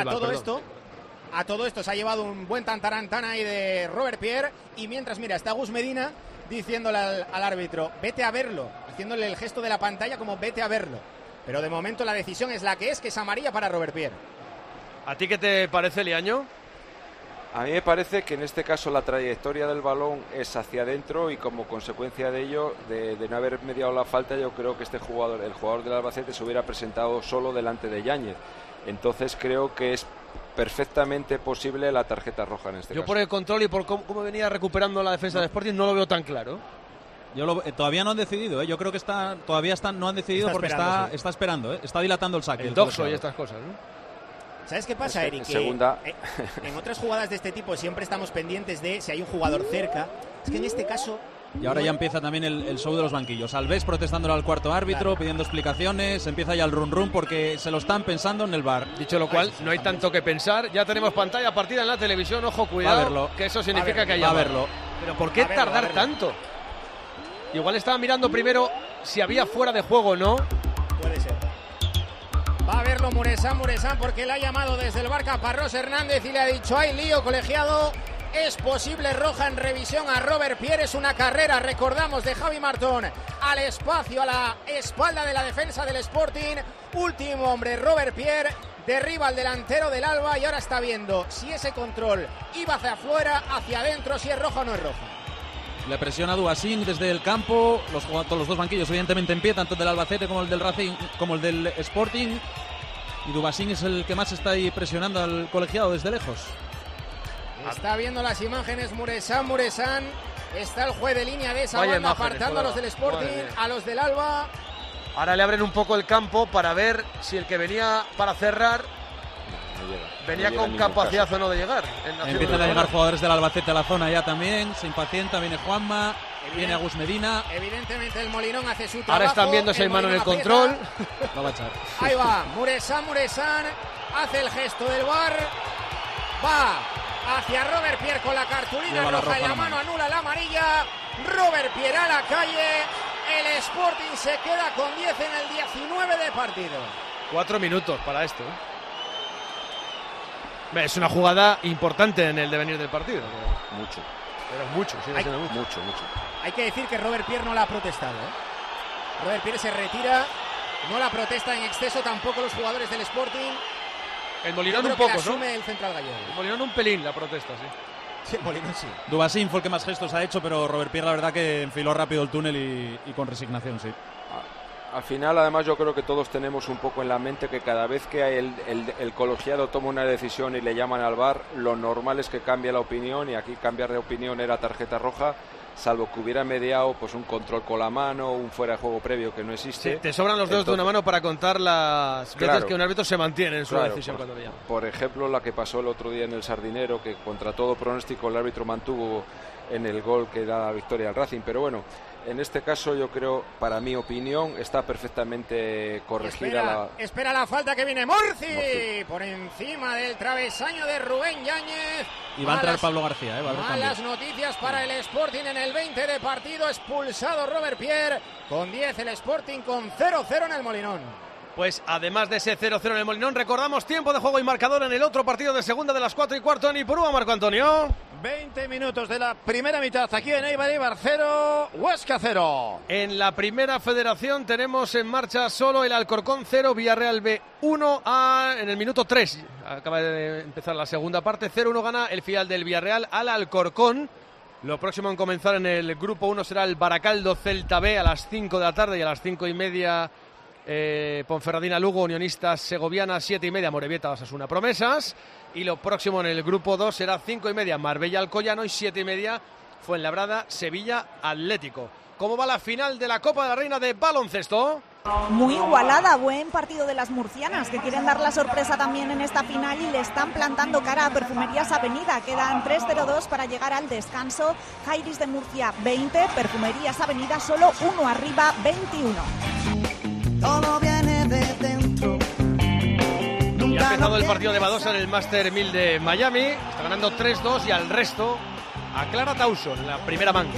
a todo esto se ha llevado un buen tantarantana ahí de Robert Pierre. Y mientras, mira, está Gus Medina diciéndole al árbitro, vete a verlo, haciéndole el gesto de la pantalla como vete a verlo. Pero de momento la decisión es la que es amarilla para Robert Pierre. ¿A ti qué te parece, Liaño? A mí me parece que en este caso la trayectoria del balón es hacia adentro y como consecuencia de ello, de no haber mediado la falta, yo creo que el jugador del Albacete se hubiera presentado solo delante de Yáñez. Entonces creo que es perfectamente posible la tarjeta roja en este caso. Yo por el control y por cómo venía recuperando la defensa de Sporting no lo veo tan claro. Todavía no han decidido, yo creo que no han decidido porque está esperando, está dilatando el saque. El doxo y estas cosas, ¿no? ¿Sabes qué pasa, Eric? En otras jugadas de este tipo siempre estamos pendientes de si hay un jugador cerca. Es que en este caso... Y ahora ya empieza también el show de los banquillos. Alves protestándole al cuarto árbitro, pidiendo explicaciones. Empieza ya el run porque se lo están pensando en el VAR. Dicho lo cual, no hay tanto que pensar. Ya tenemos pantalla partida en la televisión. Ojo, cuidado, que eso significa que haya verlo. Pero ¿por qué tardar tanto? Igual estaba mirando primero si había fuera de juego o no. Puede ser. Va a verlo Muresan porque le ha llamado desde el VAR Caparrós Hernández y le ha dicho, hay lío, colegiado. Es posible roja en revisión a Robert Pierre. Es una carrera, recordamos, de Javi Martón al espacio, a la espalda de la defensa del Sporting. Último hombre, Robert Pierre, derriba al delantero del Alba y ahora está viendo si ese control iba hacia afuera, hacia adentro, si es roja o no es roja. Le presiona Dubasín desde el campo, los dos banquillos evidentemente en pie, tanto el del Albacete como el del Racing, como el del Sporting. Y Dubasín es el que más está ahí presionando al colegiado desde lejos. Está viendo las imágenes Muresan Está el juez de línea de esa Vaya banda imágenes, apartando a los del Sporting, a los del Alba. Ahora le abren un poco el campo para ver si el que venía para cerrar venía con capacidad o no de llegar. Empiezan a llegar jugadores del Albacete a la zona ya también. Se impacienta, viene Juanma, viene Agus Medina. Evidentemente el Molinón hace su trabajo. Ahora están viendo si hay mano en el control. Lo va a echar. Ahí va, Muresan hace el gesto del VAR. Va hacia Robert Pierre con la cartulina roja en la mano, anula la amarilla. Robert Pierre a la calle. El Sporting se queda con 10 en el 19 de partido. 4 minutos para esto. Es una jugada importante en el devenir del partido. Mucho. Pero mucho, sí, mucho. Hay que decir que Robert Pierre no la ha protestado. Robert Pierre se retira, no la protesta en exceso, tampoco los jugadores del Sporting. El Molinón un poco, poco, ¿no? Asume el central gallego. El Molinón un pelín la protesta, sí. Sí, Molinón sí. Dubasín fue el que más gestos ha hecho, pero Robert Pierre la verdad que enfiló rápido el túnel y con resignación, sí. Al final, además, yo creo que todos tenemos un poco en la mente que cada vez que el colegiado toma una decisión y le llaman al VAR, lo normal es que cambie la opinión, y aquí cambiar de opinión era tarjeta roja, salvo que hubiera mediado pues un control con la mano, un fuera de juego previo que no existe. Sí, te sobran los dedos de una mano para contar las veces que un árbitro se mantiene en su decisión cuando le llama. Por ejemplo, la que pasó el otro día en el Sardinero, que contra todo pronóstico el árbitro mantuvo en el gol que da la victoria al Racing, pero bueno, en este caso yo creo, para mi opinión, está perfectamente corregida. Espera la falta que viene Murci por encima del travesaño de Rubén Yáñez. Y va a entrar Pablo García. Malas noticias para el Sporting en el 20 de partido. Expulsado Robert Pierre. Con 10 el Sporting, con 0-0 en el Molinón. Pues además de ese 0-0 en el Molinón, recordamos tiempo de juego y marcador en el otro partido de segunda de las 4:15 en Ipurúa, Marco Antonio. 20 minutos de la primera mitad aquí en Eibar 0, Huesca 0. En la primera federación tenemos en marcha solo el Alcorcón 0, Villarreal B 1 en el minuto 3. Acaba de empezar la segunda parte, 0-1 gana el filial del Villarreal al Alcorcón. Lo próximo en comenzar en el grupo 1 será el Baracaldo Celta B a las 5 de la tarde, y a las 5:30 Ponferradina Lugo, Unionistas Segoviana, 7:30 Morevieta Osasuna Promesas, y lo próximo en el grupo 2 será 5:30 Marbella Alcoyano y 7:30 Fuenlabrada Sevilla Atlético. ¿Cómo va la final de la Copa de la Reina de baloncesto? Muy igualada, buen partido de las murcianas, que quieren dar la sorpresa también en esta final y le están plantando cara a Perfumerías Avenida. Quedan 3:02 para llegar al descanso. Jairis de Murcia 20, Perfumerías Avenida solo 1 arriba, 21. Todo viene de dentro. Y ha empezado el partido de Badosa en el Master 1000 de Miami. Está ganando 3-2 y al resto a Clara Tauson, la primera manga.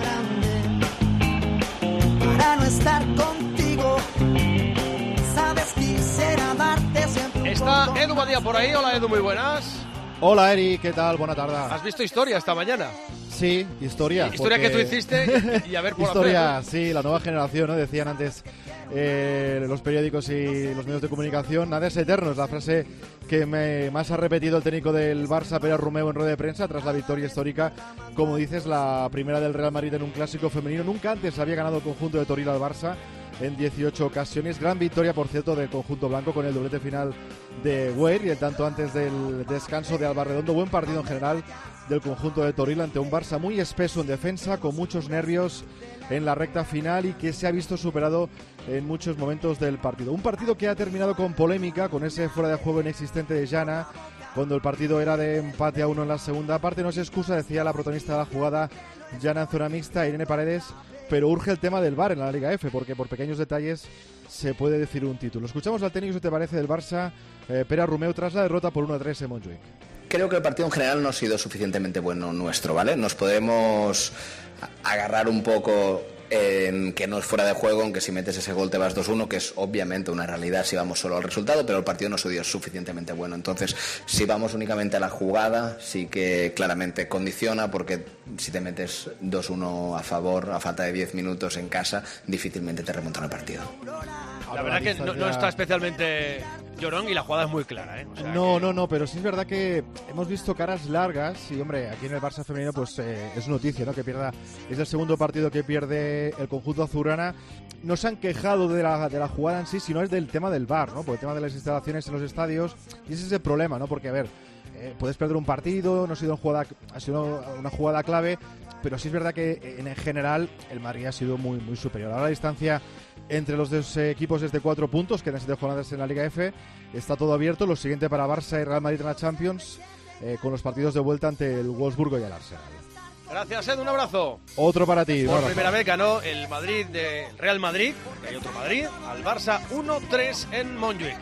Para no estar contigo, sabes, quisiera darte siempre. Está Edu Badía por ahí. Hola Edu, muy buenas. Hola Eri, ¿qué tal? Buena tarde. ¿Has visto Historia esta mañana? Sí, Historia. Historia que tú hiciste y a ver por Historia, hacer, ¿no? Sí, la nueva generación, ¿no? Decían antes los periódicos y los medios de comunicación. Nada es eterno, es la frase que más ha repetido el técnico del Barça, Pere Romeu, en rueda de prensa tras la victoria histórica, como dices, la primera del Real Madrid en un clásico femenino. Nunca antes había ganado el conjunto de Toril al Barça en 18 ocasiones. Gran victoria, por cierto, del conjunto blanco con el doblete final de Weir y el tanto antes del descanso de Alba Redondo. Buen partido en general del conjunto de Toril ante un Barça muy espeso en defensa, con muchos nervios en la recta final y que se ha visto superado en muchos momentos del partido. Un partido que ha terminado con polémica, con ese fuera de juego inexistente de Jana, cuando el partido era de empate a 1 en la segunda parte. No es excusa, decía la protagonista de la jugada, Jana en zona mixta, Irene Paredes, pero urge el tema del VAR en la Liga F, porque por pequeños detalles se puede decir un título. Escuchamos al técnico, si te parece, del Barça, Pere Romeu, tras la derrota por 1-3 en Montjuic. Creo que el partido en general no ha sido suficientemente bueno nuestro, ¿vale? Nos podemos agarrar un poco en que no es fuera de juego, en que si metes ese gol te vas 2-1, que es obviamente una realidad si vamos solo al resultado, pero el partido no ha sido suficientemente bueno. Entonces, si vamos únicamente a la jugada, sí que claramente condiciona, porque si te metes 2-1 a favor, a falta de 10 minutos en casa, difícilmente te remontan el partido. La verdad que no está especialmente llorón y la jugada es muy clara, ¿eh? O sea No, pero sí es verdad que hemos visto caras largas y, hombre, aquí en el Barça femenino pues es noticia, ¿no? Que pierda, es el segundo partido que pierde el conjunto azulgrana. No se han quejado de la jugada en sí, sino es del tema del VAR, ¿no? Por el tema de las instalaciones en los estadios, y ese es el problema, ¿no? Porque, a ver, puedes perder un partido, no ha sido una jugada clave, pero sí es verdad que en general el Madrid ha sido muy, muy superior. Ahora la distancia entre los dos equipos es de 4 puntos, quedan 7 jornadas en la Liga F, está todo abierto. Lo siguiente para Barça y Real Madrid en la Champions, con los partidos de vuelta ante el Wolfsburgo y el Arsenal. Gracias, Ed, un abrazo. Otro para ti. Por primera vez ganó el Madrid de Real Madrid, porque hay otro Madrid, al Barça 1-3 en Montjuic.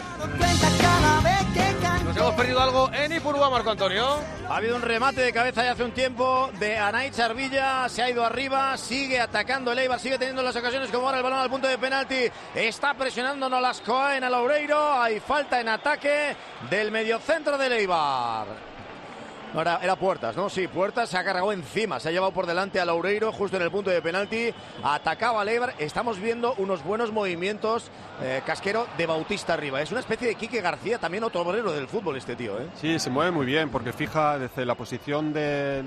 Nos hemos perdido algo en Ipurúa, Marco Antonio. Ha habido un remate de cabeza ya hace un tiempo de Anaït Sarvilla, se ha ido arriba, sigue atacando el Eibar, sigue teniendo las ocasiones, como ahora el balón al punto de penalti, está presionando Nolascoa en el Loureiro, hay falta en ataque del mediocentro del Eibar. No, era Puertas, ¿no? Sí, Puertas se ha cargado encima, se ha llevado por delante a Loureiro justo en el punto de penalti, atacaba al Eibar. Estamos viendo unos buenos movimientos, Casquero, de Bautista arriba. Es una especie de Quique García, también otro obrero del fútbol este tío, ¿eh? Sí, se mueve muy bien, porque fija desde la posición del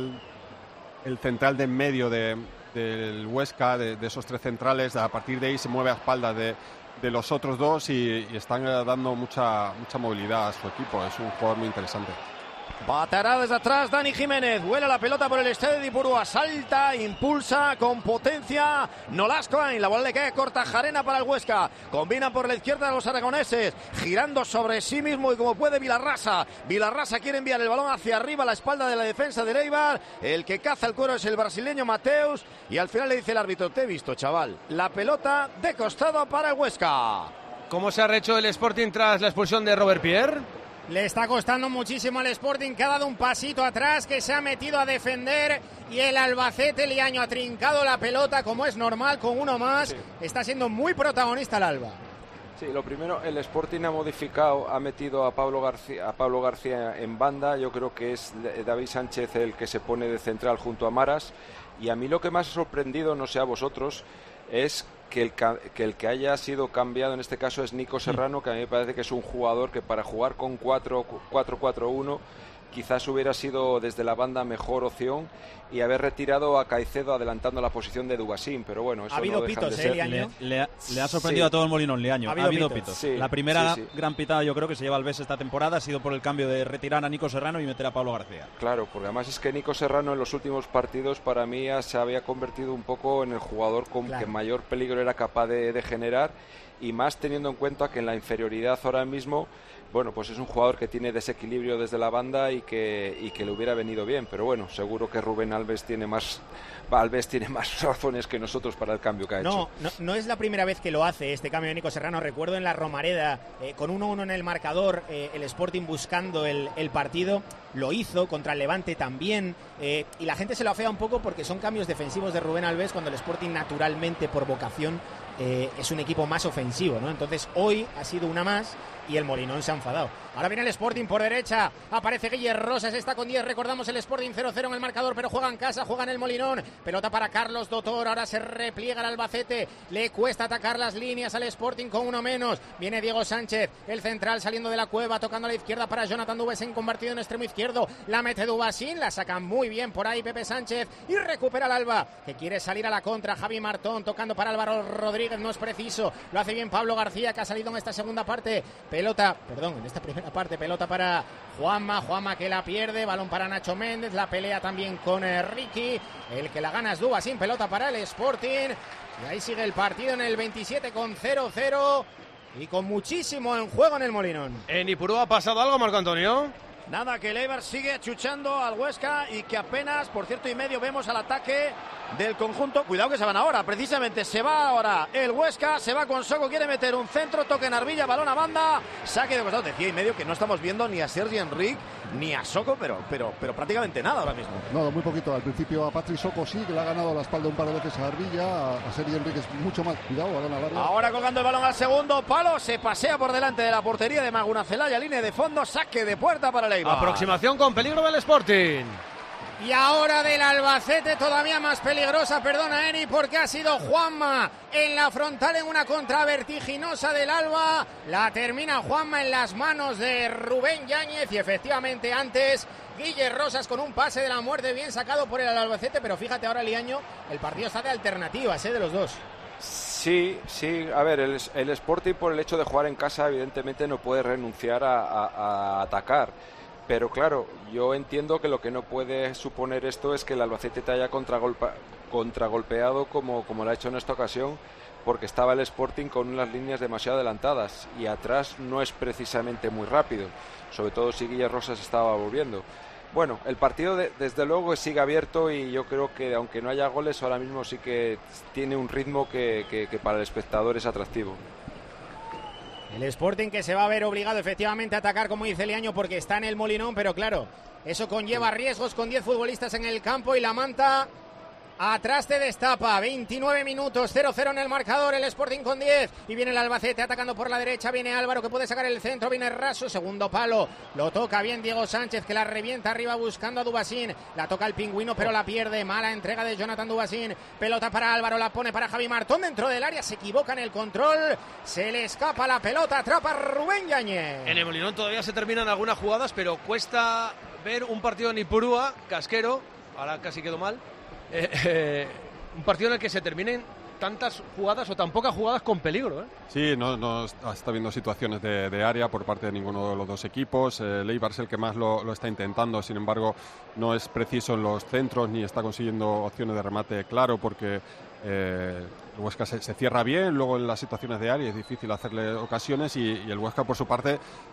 central de en medio del Huesca, de esos 3 centrales, a partir de ahí se mueve a espaldas de los otros dos y están dando mucha movilidad a su equipo. Es un jugador muy interesante. Batará desde atrás Dani Jiménez, vuela la pelota por el estadio de Ipurúa, salta, impulsa con potencia Nolascoa, la bola le cae corta, Jarena para el Huesca, combina por la izquierda de los aragoneses, girando sobre sí mismo y como puede Vilarrasa quiere enviar el balón hacia arriba a la espalda de la defensa de Eibar, el que caza el cuero es el brasileño Mateus y al final le dice el árbitro, te he visto chaval, la pelota de costado para el Huesca. ¿Cómo se ha rehecho el Sporting tras la expulsión de Robert Pierre? Le está costando muchísimo al Sporting, que ha dado un pasito atrás, que se ha metido a defender y el Albacete Liaño ha trincado la pelota como es normal con uno más. Sí. Está siendo muy protagonista el Alba. Sí, lo primero, el Sporting ha metido a Pablo García en banda. Yo creo que es David Sánchez el que se pone de central junto a Maras. Y a mí lo que más ha sorprendido, no sé a vosotros, es que el que haya sido cambiado en este caso es Nico Serrano, que a mí me parece que es un jugador que para jugar con 4-4-1 quizás hubiera sido desde la banda mejor opción, y haber retirado a Caicedo adelantando la posición de Dubasín, pero bueno, eso ha habido no deja pitos, de ser. Le ha sorprendido a todo el Molinón Liaño. Ha habido pitos. Sí, la primera gran pitada yo creo que se lleva al BES esta temporada ha sido por el cambio de retirar a Nico Serrano y meter a Pablo García. Claro, porque además es que Nico Serrano en los últimos partidos para mí se había convertido un poco en el jugador que mayor peligro era capaz de generar, y más teniendo en cuenta que en la inferioridad ahora mismo, bueno, pues es un jugador que tiene desequilibrio desde la banda y que le hubiera venido bien, pero bueno, seguro que Rubén Alves tiene más razones que nosotros para el cambio que ha hecho. No es la primera vez que lo hace este cambio de Nico Serrano. Recuerdo en la Romareda, con 1-1 en el marcador, el Sporting buscando el partido, lo hizo contra el Levante también, y la gente se lo afea un poco porque son cambios defensivos de Rubén Alves cuando el Sporting naturalmente por vocación es un equipo más ofensivo, ¿no? Entonces hoy ha sido una más y el Molinón se ha enfadado. Ahora viene el Sporting por derecha, aparece Guille Rosas, está con 10, recordamos el Sporting 0-0 en el marcador, pero juega en casa, juega en el Molinón, pelota para Carlos Dotor, ahora se repliega el Albacete, le cuesta atacar las líneas al Sporting con uno menos, viene Diego Sánchez, el central saliendo de la cueva, tocando a la izquierda para Jonathan Dubasín, convertido en extremo izquierdo, la mete Dubasín, la saca muy bien por ahí Pepe Sánchez y recupera el Alba, que quiere salir a la contra, Javi Martón tocando para Álvaro Rodríguez, no es preciso, lo hace bien Pablo García, que ha salido en esta segunda parte, en esta primera parte, pelota para Juanma que la pierde, balón para Nacho Méndez, la pelea también con Ricky, el que la gana es Dubasín, pelota para el Sporting, y ahí sigue el partido en el 27 con 0-0 y con muchísimo en juego en el Molinón. ¿En Ipurúa ha pasado algo, Marco Antonio? Nada, que el Eibar sigue achuchando al Huesca y que apenas, por cierto y medio, vemos al ataque del conjunto. Cuidado que se van ahora, precisamente se va ahora el Huesca, se va con Soko, quiere meter un centro, toque en Arbilla, balón a banda, saque de costado. Decía y medio que no estamos viendo ni a Sergi Enric ni a Soko, pero prácticamente nada ahora mismo. No, muy poquito. Al principio a Patrick Soko sí, que le ha ganado la espalda un par de veces a Arbilla, a Sergi Enric es mucho más. Cuidado, balón a larga. Ahora colgando el balón al segundo palo, se pasea por delante de la portería de Maguna Celaya, línea de fondo, saque de puerta para el Eibar. Aproximación con peligro del Sporting. Y ahora del Albacete, todavía más peligrosa, perdona Eri, porque ha sido Juanma en la frontal en una contra vertiginosa del Alba. La termina Juanma en las manos de Rubén Yáñez y efectivamente antes Guille Rosas con un pase de la muerte bien sacado por el Albacete, pero fíjate ahora Liaño, el partido está de alternativas, de los dos. Sí, a ver, el Sporting por el hecho de jugar en casa evidentemente no puede renunciar a atacar. Pero claro, yo entiendo que lo que no puede suponer esto es que el Albacete te haya contragolpeado como lo ha hecho en esta ocasión, porque estaba el Sporting con unas líneas demasiado adelantadas y atrás no es precisamente muy rápido, sobre todo si Guille Rosas estaba volviendo. Bueno, el partido desde luego sigue abierto y yo creo que aunque no haya goles, ahora mismo sí que tiene un ritmo que para el espectador es atractivo. El Sporting que se va a ver obligado efectivamente a atacar, como dice Liaño, porque está en el Molinón, pero claro, eso conlleva riesgos con 10 futbolistas en el campo y la manta atrás te destapa. 29 minutos, 0-0 en el marcador, el Sporting con 10 y viene el Albacete atacando por la derecha, viene Álvaro que puede sacar el centro, viene Raso, segundo palo, lo toca bien Diego Sánchez que la revienta arriba buscando a Dubasín, la toca el Pingüino pero la pierde, mala entrega de Jonathan Dubasín, pelota para Álvaro, la pone para Javi Martón dentro del área, se equivoca en el control, se le escapa la pelota, atrapa Rubén Yáñez. En el Molinón todavía se terminan algunas jugadas, pero cuesta ver un partido en Ipurúa, casquero, ahora casi quedó mal. Un partido en el que se terminen tantas jugadas o tan pocas jugadas con peligro, ¿eh? Sí, no está habiendo situaciones de área por parte de ninguno de los dos equipos. Eibar es el que más lo está intentando, sin embargo no es preciso en los centros ni está consiguiendo opciones de remate claro porque el Huesca se cierra bien, luego en las situaciones de área es difícil hacerle ocasiones y el Huesca por su parte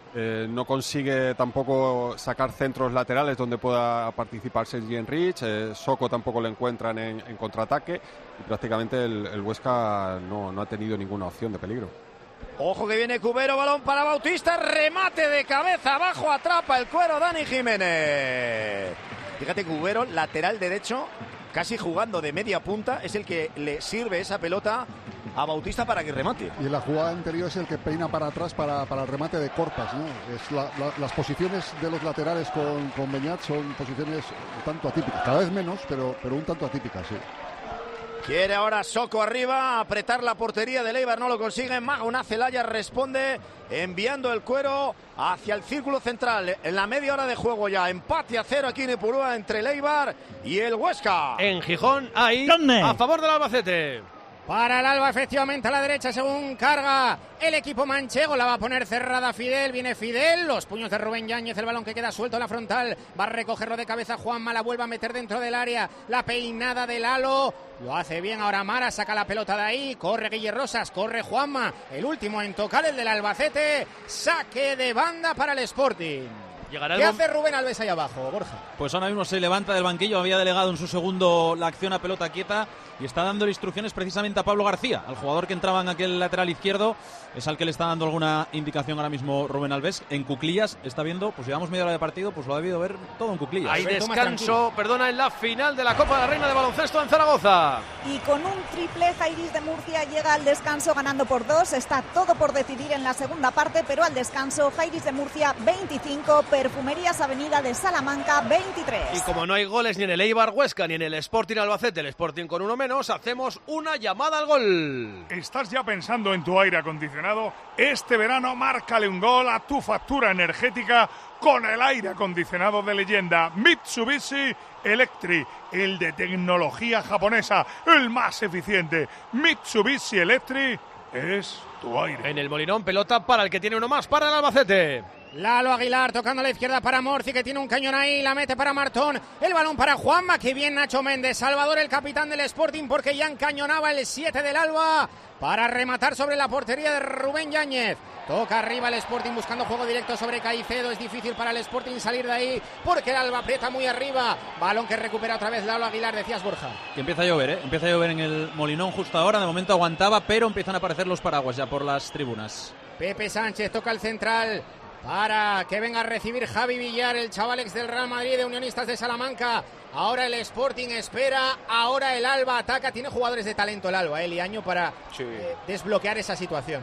no consigue tampoco sacar centros laterales donde pueda participar Sergi Enrich, Soko tampoco le encuentran en contraataque y prácticamente el Huesca no ha tenido ninguna opción de peligro. Ojo que viene Cubero, balón para Bautista, remate de cabeza abajo, atrapa el cuero Dani Jiménez. Fíjate, Cubero, lateral derecho, casi jugando de media punta, es el que le sirve esa pelota a Bautista para que remate. Y en la jugada anterior es el que peina para atrás para el remate de Corpas, ¿no? Las posiciones de los laterales con Beñat son posiciones un tanto atípicas, cada vez menos, pero un tanto atípicas, sí. Quiere ahora Soko arriba, apretar la portería de Eibar, no lo consigue. Maguna Celaya responde enviando el cuero hacia el círculo central. En la media hora de juego ya, empate a 0 aquí en Ipurúa entre el Eibar y el Huesca. En Gijón, ahí, a favor del Albacete. Para el Alba, efectivamente, a la derecha, según carga el equipo manchego. La va a poner cerrada Fidel. Viene Fidel. Los puños de Rubén Yáñez. El balón que queda suelto en la frontal. Va a recogerlo de cabeza Juanma. La vuelve a meter dentro del área. La peinada de Lalo. Lo hace bien ahora Mara. Saca la pelota de ahí. Corre Guille Rosas. Corre Juanma. El último en tocar, el del Albacete. Saque de banda para el Sporting. ¿Qué hace Rubén Alves ahí abajo, Borja? Pues ahora mismo se levanta del banquillo, había delegado en su segundo la acción a pelota quieta y está dando instrucciones precisamente a Pablo García, al jugador que entraba en aquel lateral izquierdo, es al que le está dando alguna indicación ahora mismo Rubén Alves. En cuclillas está viendo, pues llevamos media hora de partido, pues lo ha debido ver todo en cuclillas. Hay descanso, en la final de la Copa de la Reina de Baloncesto en Zaragoza. Y con un triple, Jairis de Murcia llega al descanso ganando por 2. Está todo por decidir en la segunda parte, pero al descanso, Jairis de Murcia 25, Perfumerías Avenida de Salamanca 23. Y como no hay goles ni en el Eibar Huesca ni en el Sporting Albacete, el Sporting con uno menos, hacemos una llamada al gol. ¿Estás ya pensando en tu aire acondicionado? Este verano márcale un gol a tu factura energética con el aire acondicionado de leyenda Mitsubishi Electric, el de tecnología japonesa, el más eficiente. Mitsubishi Electric es tu aire. En el Molinón, pelota para el que tiene uno más, para el Albacete. Lalo Aguilar tocando a la izquierda para Morci, que tiene un cañón ahí, la mete para Martón, el balón para Juanma, que bien Nacho Méndez, Salvador el capitán del Sporting, porque ya encañonaba el 7 del Alba para rematar sobre la portería de Rubén Yáñez. Toca arriba el Sporting buscando juego directo sobre Caicedo, es difícil para el Sporting salir de ahí porque el Alba aprieta muy arriba. Balón que recupera otra vez Lalo Aguilar, decías, Borja. Que empieza a llover, empieza a llover en el Molinón justo ahora, de momento aguantaba, pero empiezan a aparecer los paraguas ya por las tribunas. Pepe Sánchez toca el central para que venga a recibir Javi Villar, el chaval ex del Real Madrid de Unionistas de Salamanca. Ahora el Sporting espera, ahora el Alba ataca. Tiene jugadores de talento el Alba, Liaño, para desbloquear esa situación.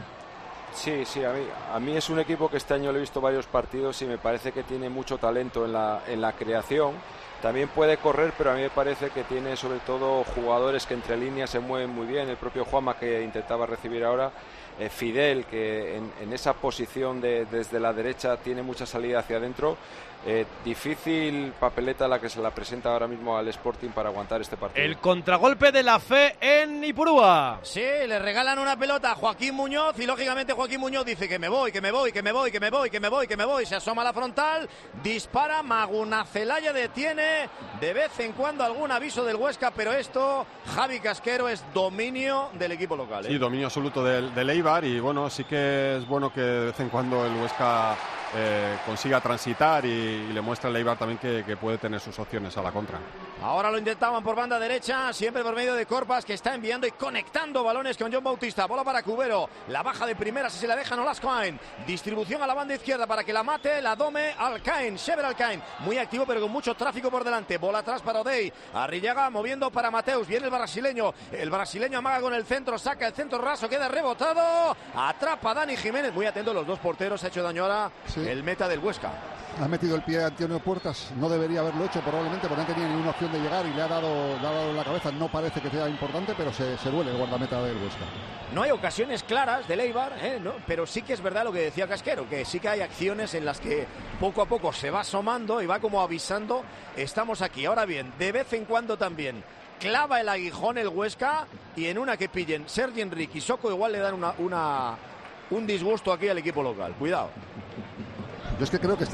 Sí, a mí es un equipo que este año le he visto varios partidos y me parece que tiene mucho talento en la creación. También puede correr, pero a mí me parece que tiene sobre todo jugadores que entre líneas se mueven muy bien. El propio Juanma, que intentaba recibir ahora, Fidel, que en esa posición desde la derecha tiene mucha salida hacia adentro. Difícil papeleta la que se la presenta ahora mismo al Sporting para aguantar este partido. El contragolpe de la fe en Ipurúa. Sí, le regalan una pelota a Joaquín Muñoz y lógicamente Joaquín Muñoz dice que me voy. Se asoma a la frontal, dispara, Maguna Celaya detiene, de vez en cuando algún aviso del Huesca, pero esto, Javi Casquero, es dominio del equipo local. Sí, dominio absoluto del Eibar, y bueno, sí que es bueno que de vez en cuando el Huesca consiga transitar y le muestra al Eibar también que puede tener sus opciones a la contra. Ahora lo intentaban por banda derecha, siempre por medio de Corpas, que está enviando y conectando balones con John Bautista. Bola para Cubero, la baja de primera, si se la dejan Olascoain. Distribución a la banda izquierda para que la mate, la dome Alcain, Sever Alcain. Muy activo pero con mucho tráfico por delante. Bola atrás para Odey. Arrillaga moviendo para Mateus. Viene el brasileño. El brasileño amaga con el centro, saca el centro raso, queda rebotado. Atrapa Dani Jiménez. Muy atento los dos porteros, ha hecho daño ahora el meta del Huesca. Ha metido el pie a Antonio Puertas, no debería haberlo hecho probablemente porque no tenía ninguna opción de llegar y le ha dado en la cabeza. No parece que sea importante, pero se duele el guardameta del Huesca. No hay ocasiones claras del Eibar, ¿no? Pero sí que es verdad lo que decía Casquero, que sí que hay acciones en las que poco a poco se va asomando y va como avisando, estamos aquí. Ahora bien, de vez en cuando también clava el aguijón el Huesca, y en una que pillen Sergi Enrique y Soko igual le dan un disgusto aquí al equipo local. Cuidado. Yo es que creo que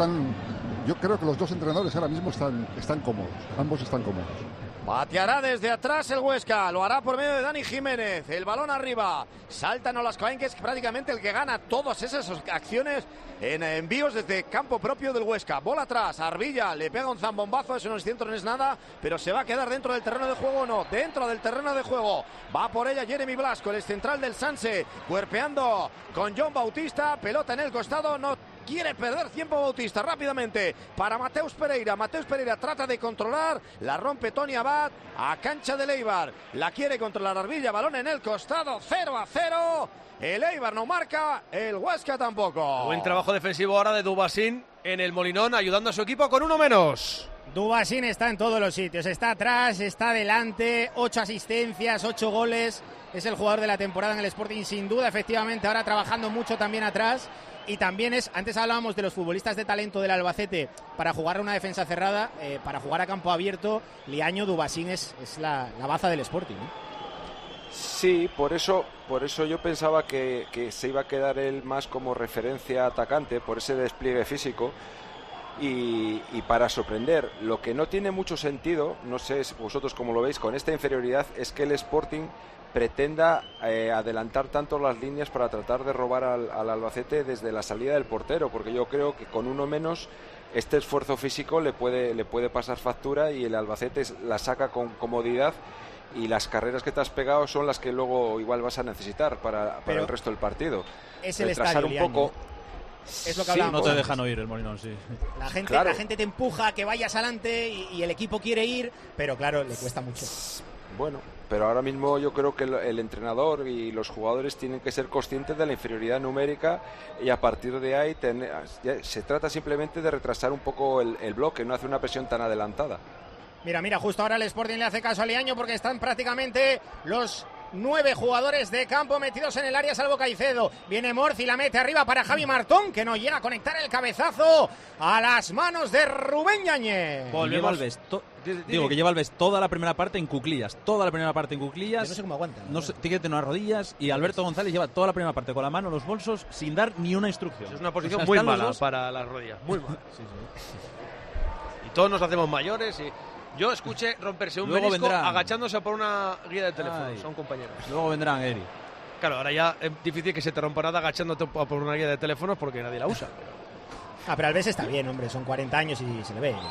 los dos entrenadores ahora mismo están cómodos. Ambos están cómodos. Bateará desde atrás el Huesca, lo hará por medio de Dani Jiménez, el balón arriba, salta Olascoain, que es prácticamente el que gana todas esas acciones en envíos desde campo propio del Huesca. Bola atrás, Arbilla le pega un zambombazo, eso no es cierto, no es nada, pero se va a quedar dentro del terreno de juego o no, dentro del terreno de juego, va por ella Jeremy Blasco, el central del Sanse, cuerpeando con John Bautista, pelota en el costado, no quiere perder tiempo Bautista, rápidamente para Mateus Pereira. Mateus Pereira trata de controlar, la rompe Tony Abad a cancha del Eibar, la quiere controlar Arbilla, balón en el costado, 0-0. El Eibar no marca, el Huesca tampoco. Buen trabajo defensivo ahora de Dubasín en el Molinón, ayudando a su equipo con uno menos. Dubasín está en todos los sitios, está atrás, está adelante, 8 asistencias, 8 goles, es el jugador de la temporada en el Sporting sin duda, efectivamente, ahora trabajando mucho también atrás. Y también antes hablábamos de los futbolistas de talento del Albacete para jugar a una defensa cerrada, para jugar a campo abierto, Liaño, Dubasín es la baza del Sporting, ¿no? Sí, por eso yo pensaba que se iba a quedar él más como referencia atacante, por ese despliegue físico y para sorprender. Lo que no tiene mucho sentido, no sé vosotros cómo lo veis, con esta inferioridad es que el Sporting pretenda adelantar tanto las líneas para tratar de robar al Albacete desde la salida del portero, porque yo creo que con uno menos este esfuerzo físico le puede pasar factura y el Albacete la saca con comodidad, y las carreras que te has pegado son las que luego igual vas a necesitar para el resto del partido. Es el estadio, un poco. Es lo que hablamos. No te dejan oír el Molinón, sí. La gente te empuja a que vayas adelante y el equipo quiere ir, pero claro, le cuesta mucho. Bueno, pero ahora mismo yo creo que el entrenador y los jugadores tienen que ser conscientes de la inferioridad numérica, y a partir de ahí se trata simplemente de retrasar un poco el bloque, no hacer una presión tan adelantada. Mira, justo ahora el Sporting le hace caso a Liaño porque están prácticamente los 9 jugadores de campo metidos en el área salvo Caicedo. Viene Morci, la mete arriba para Javi Martón, que no llega a conectar el cabezazo a las manos de Rubén Yáñez. Lleva Alves que lleva Alves toda la primera parte en cuclillas. Yo no sé cómo aguanta. No sé, tiene que tener unas rodillas, y Alberto González lleva toda la primera parte con la mano en los bolsos sin dar ni una instrucción. Es una posición muy mala para las rodillas. Muy mala. Sí. Y todos nos hacemos mayores y... Yo escuché romperse un menisco agachándose por una guía de teléfonos a un compañero. Luego vendrán, Eri. Claro, ahora ya es difícil que se te rompa nada agachándote por una guía de teléfonos porque nadie la usa. Pero Alves está bien, hombre, son 40 años y se le ve.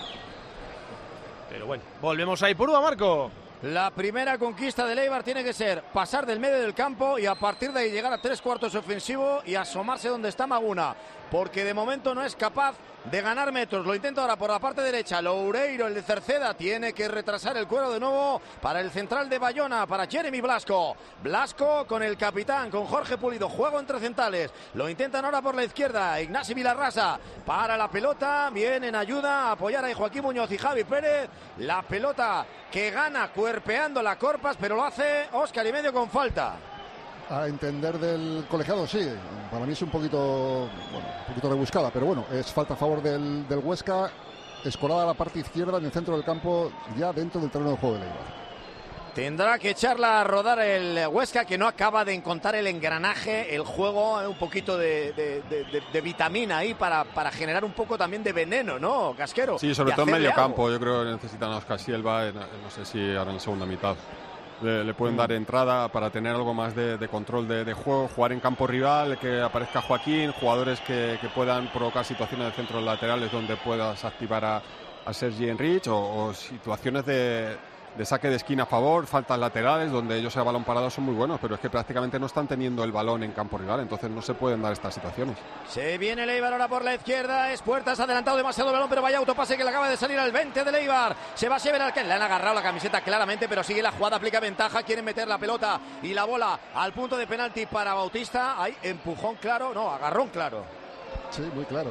Pero bueno, volvemos a Ipurúa, Marco. La primera conquista del Eibar tiene que ser pasar del medio del campo y a partir de ahí llegar a 3/4 ofensivo y asomarse donde está Maguna, porque de momento no es capaz de ganar metros. Lo intenta ahora por la parte derecha. Loureiro, el de Cerceda, tiene que retrasar el cuero de nuevo para el central de Bayona, para Jeremy Blasco. Blasco con el capitán, con Jorge Pulido. Juego entre centrales. Lo intentan ahora por la izquierda. Ignasi Vilarrasa para la pelota. Viene en ayuda a apoyar a Joaquín Muñoz y Javi Pérez. La pelota que gana cuerpeando la Corpas, pero lo hace Óscar y medio con falta. A entender del colegiado, sí. Para mí es un poquito rebuscada, pero bueno, es falta a favor del Huesca. Escorada a la parte izquierda en el centro del campo, ya dentro del terreno de juego de Eibar. Tendrá que echarla a rodar el Huesca, que no acaba de encontrar el engranaje, el juego, un poquito de vitamina ahí para generar un poco también de veneno, ¿no, Casquero? Sí, sobre todo en medio campo. Yo creo que necesitan a Óscar Silva, no sé si ahora en la segunda mitad. Le pueden dar entrada para tener algo más de control de juego, jugar en campo rival, que aparezca Joaquín, jugadores que puedan provocar situaciones de centros laterales donde puedas activar a Sergi Enrich o situaciones de saque de esquina a favor, faltas laterales donde ellos a balón parado son muy buenos, pero es que prácticamente no están teniendo el balón en campo rival, entonces no se pueden dar estas situaciones. Se viene el Eibar ahora por la izquierda, es Puertas, ha adelantado demasiado el balón, pero vaya autopase que le acaba de salir al 20 del Eibar. Se va Sever Alcain, le han agarrado la camiseta claramente, pero sigue la jugada, aplica ventaja, quieren meter la pelota y la bola al punto de penalti para Bautista. Hay empujón claro, no, agarrón claro. Sí, muy claro,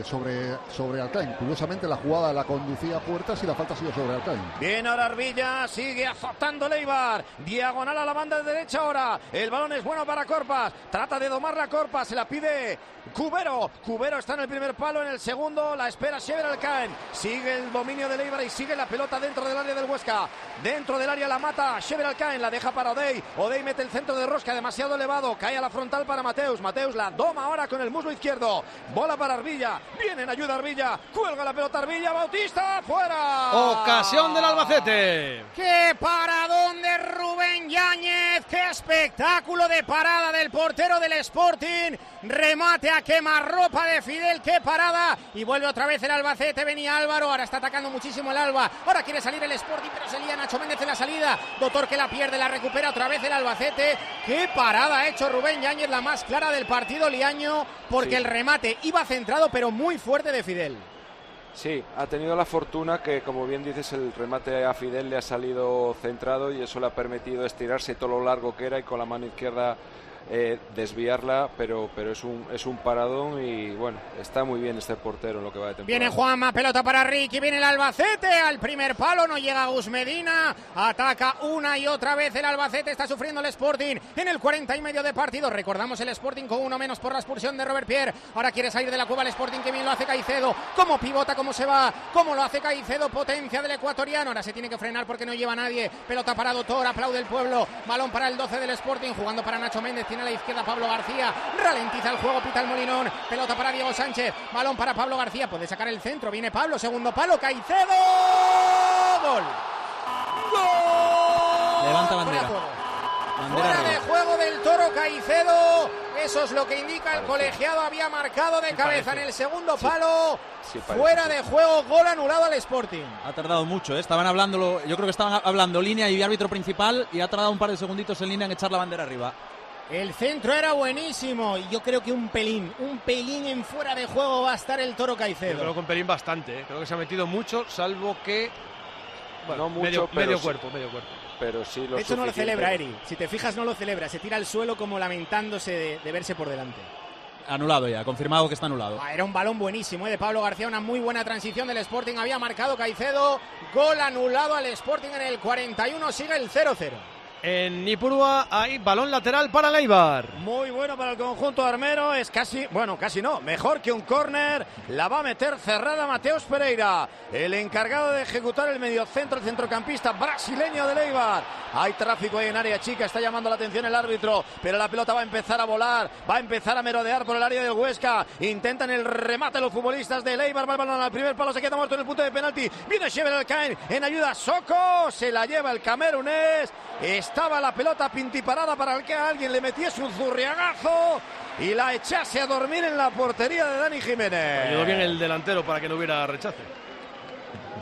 sobre Alcain. Curiosamente la jugada la conducía Puertas y la falta ha sido sobre Alcain. Bien ahora Arbilla, sigue azotando Eibar, diagonal a la banda de derecha ahora, el balón es bueno para Corpas, trata de domar la Corpas, se la pide Cubero está en el primer palo, en el segundo la espera Sever Alcain, sigue el dominio de Eibar y sigue la pelota dentro del área del Huesca, dentro del área la mata Sever Alcain, la deja para Odey mete el centro de rosca demasiado elevado, cae a la frontal para Mateus la doma ahora con el muslo izquierdo, bola para Arbilla, viene en ayuda Arbilla, cuelga la pelota Arbilla, Bautista, fuera. Ocasión del Albacete. ¡Qué paradón de Rubén Yáñez! ¡Qué espectáculo de parada del portero del Sporting! Remate a quemarropa de Fidel, ¡qué parada! Y vuelve otra vez el Albacete, venía Álvaro, ahora está atacando muchísimo el Alba, ahora quiere salir el Sporting, pero se lía Nacho Méndez en la salida, Doctor que la pierde, la recupera otra vez el Albacete. ¡Qué parada ha hecho Rubén Yáñez, la más clara del partido liaño, porque sí, el remate iba centrado pero muy fuerte de Fidel. Sí, ha tenido la fortuna que, como bien dices, el remate a Fidel le ha salido centrado y eso le ha permitido estirarse todo lo largo que era y con la mano izquierda desviarla, pero es un paradón y bueno, está muy bien este portero en lo que va de temporada. Viene Juanma, pelota para Ricky, viene el Albacete al primer palo, no llega Gus Medina, ataca una y otra vez el Albacete, está sufriendo el Sporting en el 40 y medio de partido, recordamos el Sporting con uno menos por la expulsión de Robert Pierre, ahora quiere salir de la cueva el Sporting, que bien lo hace Caicedo, cómo pivota, cómo se va, cómo lo hace Caicedo, potencia del ecuatoriano, ahora se tiene que frenar porque no lleva a nadie, pelota para Doctor, aplaude el pueblo, balón para el 12 del Sporting, jugando para Nacho Méndez, a la izquierda Pablo García, ralentiza el juego, pita el Molinón, pelota para Diego Sánchez, balón para Pablo García, puede sacar el centro, viene Pablo, segundo palo, Caicedo, gol, levanta bandera. Fuera de juego del Toro Caicedo, eso es lo que indica el colegiado, había marcado de cabeza en el segundo palo, fuera de juego, gol anulado al Sporting. Ha tardado mucho, estaban hablando, yo creo que estaban hablando línea y árbitro principal y ha tardado un par de segunditos en línea en echar la bandera arriba. El centro era buenísimo y yo creo que un pelín en fuera de juego va a estar el Toro Caicedo. Yo creo que un pelín bastante, creo que se ha metido mucho, salvo que bueno, no mucho, medio cuerpo. Pero sí lo de hecho no lo celebra Eri, si te fijas no lo celebra, se tira al suelo como lamentándose de verse por delante. Anulado ya, confirmado que está anulado. Era un balón buenísimo de Pablo García, una muy buena transición del Sporting, había marcado Caicedo, gol anulado al Sporting en el 41, sigue el 0-0. En Ipurúa hay balón lateral para el Eibar. Muy bueno para el conjunto armero, es casi no, mejor que un córner, la va a meter cerrada Mateus Pereira, el encargado de ejecutar el mediocentro, el centrocampista brasileño del Eibar. Hay tráfico ahí en área chica, está llamando la atención el árbitro, pero la pelota va a empezar a volar, va a empezar a merodear por el área del Huesca, intentan el remate los futbolistas del Eibar, va el balón al primer palo, se queda muerto en el punto de penalti, viene Sever Alcain, en ayuda Soko, se la lleva el camerunés, estaba la pelota pintiparada para que alguien le metiese un zurriagazo y la echase a dormir en la portería de Dani Jiménez. Ayudó bien el delantero para que no hubiera rechace.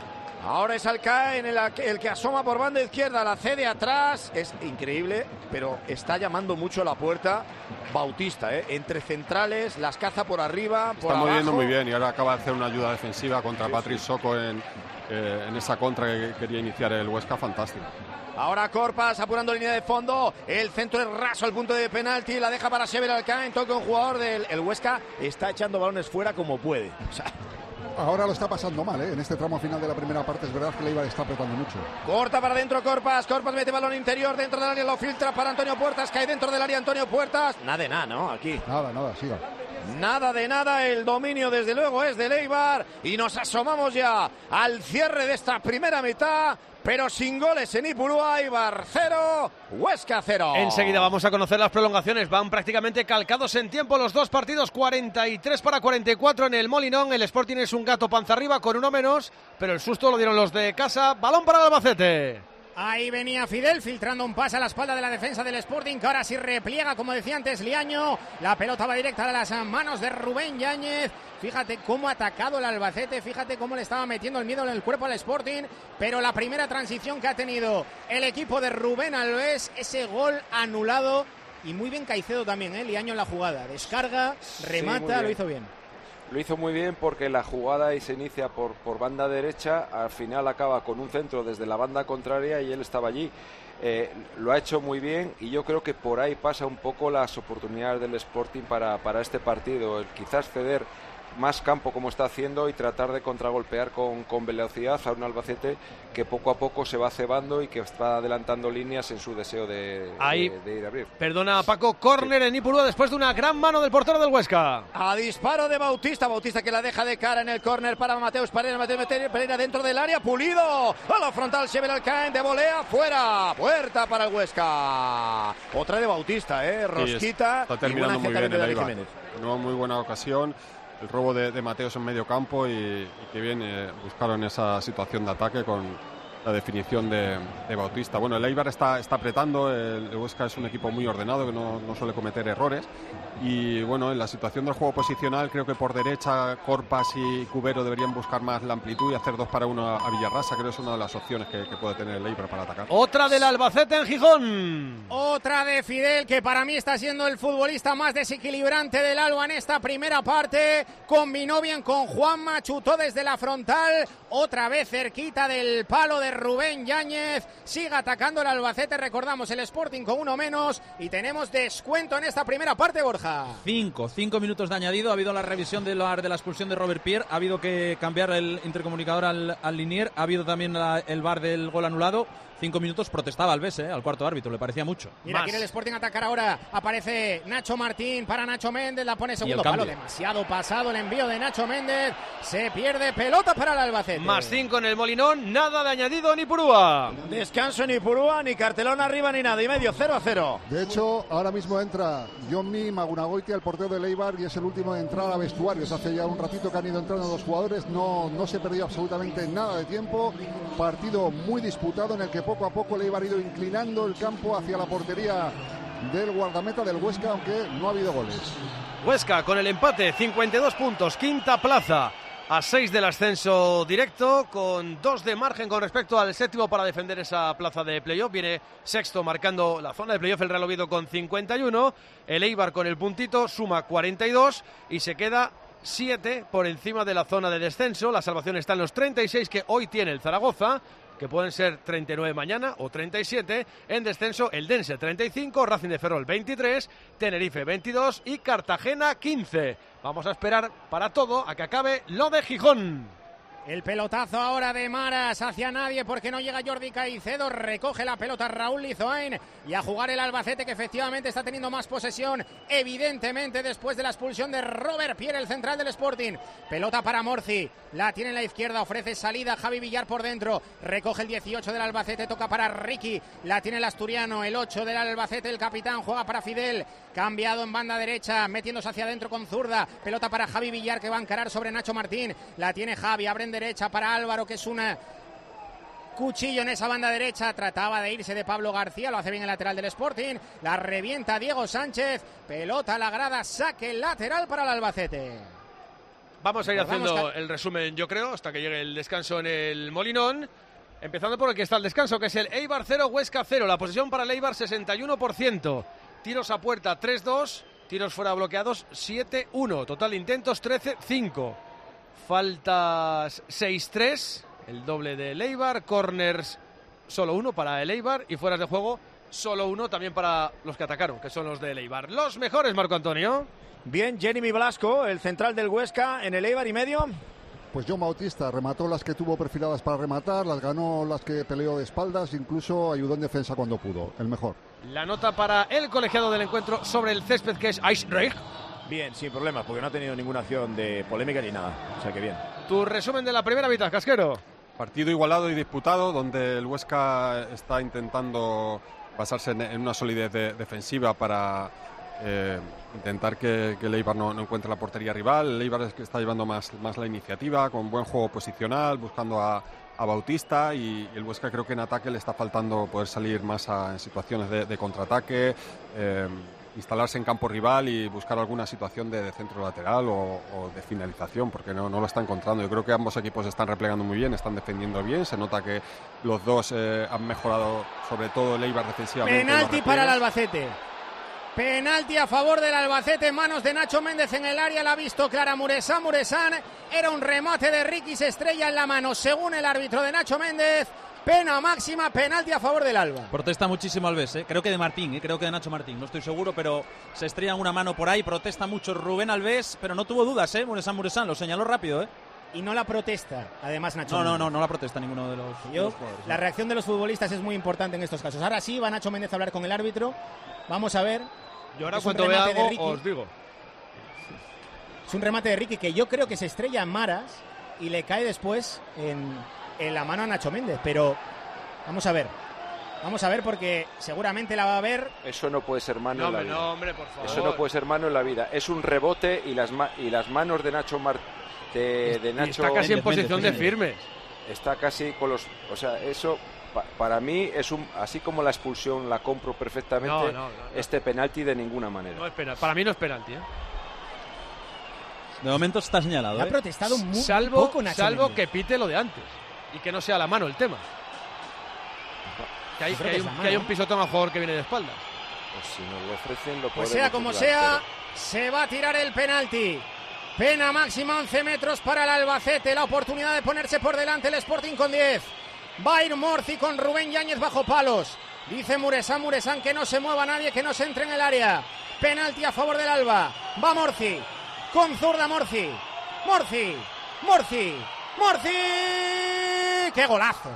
Ahora es Alcaen el que asoma por banda izquierda, la cede atrás. Es increíble, pero está llamando mucho a la puerta Bautista, entre centrales, las caza por arriba, por está moviendo abajo. muy bien y ahora acaba de hacer una ayuda defensiva contra Patrick Soko en esa contra que quería iniciar el Huesca, fantástico. Ahora Corpas apurando línea de fondo, el centro es raso al punto de penalti, la deja para Xavier Alcaen, toca un jugador del Huesca, está echando balones fuera como puede. O sea, ahora lo está pasando mal, en este tramo final de la primera parte. Es verdad que Leibar está apretando mucho. Corta para adentro Corpas mete balón interior dentro del área, lo filtra para Antonio Puertas, cae dentro del área Antonio Puertas. Nada de nada, ¿no? Aquí. Nada, siga. Nada de nada, el dominio desde luego es de Leibar y nos asomamos ya al cierre de esta primera mitad, pero sin goles en Ipurúa. Eibar 0, Huesca 0. Enseguida vamos a conocer las prolongaciones, van prácticamente calcados en tiempo los dos partidos, 43-44 en el Molinón. El Sporting es un gato panza arriba con uno menos, pero el susto lo dieron los de casa. Balón para el Albacete. Ahí venía Fidel filtrando un pase a la espalda de la defensa del Sporting, que ahora sí repliega, como decía antes Liaño. La pelota va directa a las manos de Rubén Yáñez. Fíjate cómo ha atacado el Albacete, fíjate cómo le estaba metiendo el miedo en el cuerpo al Sporting. Pero la primera transición que ha tenido el equipo de Rubén Alves, ese gol anulado. Y muy bien Caicedo también, Liaño en la jugada. Descarga, remata, lo hizo bien. Lo hizo muy bien porque la jugada se inicia por banda derecha, al final acaba con un centro desde la banda contraria y él estaba allí. Lo ha hecho muy bien y yo creo que por ahí pasa un poco las oportunidades del Sporting para este partido. El quizás ceder más campo como está haciendo y tratar de contragolpear con velocidad a un Albacete que poco a poco se va cebando y que está adelantando líneas en su deseo de ir a abrir. Perdona Paco, córner en Ipurúa después de una gran mano del portero del Huesca. A disparo de Bautista que la deja de cara en el córner para Mateus Pereira dentro del área, Pulido a la frontal, Xavier Alcaen de volea, fuera, puerta para el Huesca. Otra de Bautista, rosquita. Está terminando muy bien el Eibar. Jiménez. No, muy buena ocasión. El robo de Mateos en medio campo y que bien buscaron esa situación de ataque con la definición de Bautista. Bueno, el Eibar está apretando, el Huesca es un equipo muy ordenado que no suele cometer errores y bueno, en la situación del juego posicional creo que por derecha Corpas y Cubero deberían buscar más la amplitud y hacer 2-1 a Villarrasa. Creo que es una de las opciones que puede tener el Eibar para atacar. Otra del Albacete en Gijón. Otra de Fidel, que para mí está siendo el futbolista más desequilibrante del Alba en esta primera parte. Combinó bien con Juanma, chutó desde la frontal, otra vez cerquita del palo de Rubén Yáñez. Sigue atacando el Albacete, recordamos el Sporting con uno menos y tenemos descuento en esta primera parte, Borja. 5 minutos de añadido, ha habido la revisión de la expulsión de Robert Pierre, ha habido que cambiar el intercomunicador al Linier, ha habido también el VAR del gol anulado. 5 minutos, protestaba Alves, al cuarto árbitro, le parecía mucho. Mira, quiere el Sporting atacar ahora, aparece Nacho Martín para Nacho Méndez, la pone segundo palo, demasiado pasado el envío de Nacho Méndez, se pierde, pelota para el Albacete. Más 5 en el Molinón, nada de añadido en Ipurúa. Descanso en Ipurúa, ni cartelón arriba ni nada, y medio 0-0. De hecho, ahora mismo entra Jonmi Magunagoitia, el portero de Eibar, y es el último de entrar a vestuarios. Hace ya un ratito que han ido entrando los jugadores, no se perdió absolutamente nada de tiempo. Partido muy disputado en el que poco a poco le iba ido inclinando el campo hacia la portería del guardameta del Huesca, aunque no ha habido goles. Huesca con el empate, 52 puntos, quinta plaza, a 6 del ascenso directo, con 2 de margen con respecto al séptimo para defender esa plaza de playoff. Viene sexto marcando la zona de playoff el Real Oviedo con 51, el Eibar con el puntito suma 42 y se queda 7 por encima de la zona de descenso. La salvación está en los 36 que hoy tiene el Zaragoza, que pueden ser 39 mañana o 37. En descenso el Dense 35, Racing de Ferrol 23, Tenerife 22 y Cartagena 15. Vamos a esperar para todo a que acabe lo de Gijón. El pelotazo ahora de Maras hacia nadie porque no llega Jordi Caicedo, recoge la pelota Raúl Lizoain y a jugar el Albacete, que efectivamente está teniendo más posesión, evidentemente después de la expulsión de Robert Pierre, el central del Sporting. Pelota para Morci, la tiene en la izquierda, ofrece salida Javi Villar por dentro, recoge el 18 del Albacete, toca para Ricky, la tiene el asturiano, el 8 del Albacete, el capitán, juega para Fidel, cambiado en banda derecha, metiéndose hacia adentro con zurda, pelota para Javi Villar que va a encarar sobre Nacho Martín, la tiene Javi, abre en derecha para Álvaro, que es una cuchillo en esa banda derecha, trataba de irse de Pablo García, lo hace bien el lateral del Sporting, la revienta Diego Sánchez, pelota a la grada, saque lateral para el Albacete. Vamos a ir haciendo el resumen, yo creo, hasta que llegue el descanso en el Molinón. Empezando por el que está el descanso, que es el Eibar 0, Huesca 0. La posesión para el Eibar 61%. Tiros a puerta 3-2. Tiros fuera bloqueados 7-1. Total de intentos 13-5. Faltas 6-3. El doble del Eibar. Corners solo 1 para el Eibar. Y fueras de juego solo 1 también para los que atacaron, que son los del Eibar. Los mejores, Marco Antonio. Bien, Jeremy Blasco, el central del Huesca, en el Eibar y medio. Pues John Bautista remató las que tuvo perfiladas para rematar, las ganó las que peleó de espaldas, incluso ayudó en defensa cuando pudo, el mejor. La nota para el colegiado del encuentro sobre el césped, que es Eisreich. Bien, sin problema, porque no ha tenido ninguna acción de polémica ni nada, o sea que bien. Tu resumen de la primera mitad, Casquero. Partido igualado y disputado, donde el Huesca está intentando basarse en una solidez defensiva para intentar que el Eibar no encuentre la portería rival. El Eibar es que está llevando más la iniciativa, con buen juego posicional, buscando a Bautista, y el Huesca creo que en ataque le está faltando poder salir más en situaciones de contraataque, instalarse en campo rival y buscar alguna situación de centro lateral o de finalización, porque no lo está encontrando. Yo creo que ambos equipos están replegando muy bien, están defendiendo bien, se nota que los dos han mejorado, sobre todo el Eibar defensivamente. Penalti para el Albacete. Penalti a favor del Albacete en manos de Nacho Méndez en el área, la ha visto clara Muresán. Era un remate de Ricky, se estrella en la mano según el árbitro de Nacho Méndez. Pena máxima, penalti a favor del Alba. Protesta muchísimo Alves, creo que de Martín, creo que de Nacho Martín, no estoy seguro, pero se estrella en una mano por ahí, protesta mucho Rubén Alves, pero no tuvo dudas, Muresán, lo señaló rápido, Y no la protesta, además, Nacho. No la protesta ninguno de los jugadores. La reacción de los futbolistas es muy importante en estos casos. Ahora sí, va Nacho Méndez a hablar con el árbitro. Vamos a ver. Yo ahora cuando vea algo os digo. Es un remate de Ricky que yo creo que se estrella en Maras y le cae después en la mano a Nacho Méndez. Pero vamos a ver porque seguramente la va a ver. Eso no puede ser mano en la vida. No, hombre, por favor. Eso no puede ser mano en la vida. Es un rebote y las manos de Nacho está casi en posición de firmes. Está casi con los... O sea, eso... Para mí es así como la expulsión la compro perfectamente. No. Este penalti de ninguna manera. No es penalti. Para mí no es penalti. De momento está señalado. Ha protestado muy salvo poco Nacho Méndez. Que pite lo de antes y que no sea la mano el tema. Que hay un pisotón al jugador que viene de espaldas. Pues si nos lo ofrecen, lo pues sea como sea, se va a tirar el penalti. Pena máxima 11 metros para el Albacete. La oportunidad de ponerse por delante el Sporting con 10. Va a ir Morci con Rubén Yáñez bajo palos. Dice Muresán que no se mueva nadie, que no se entre en el área. Penalti a favor del Alba. Va Morci. Con zurda Morci. ¡Qué golazo!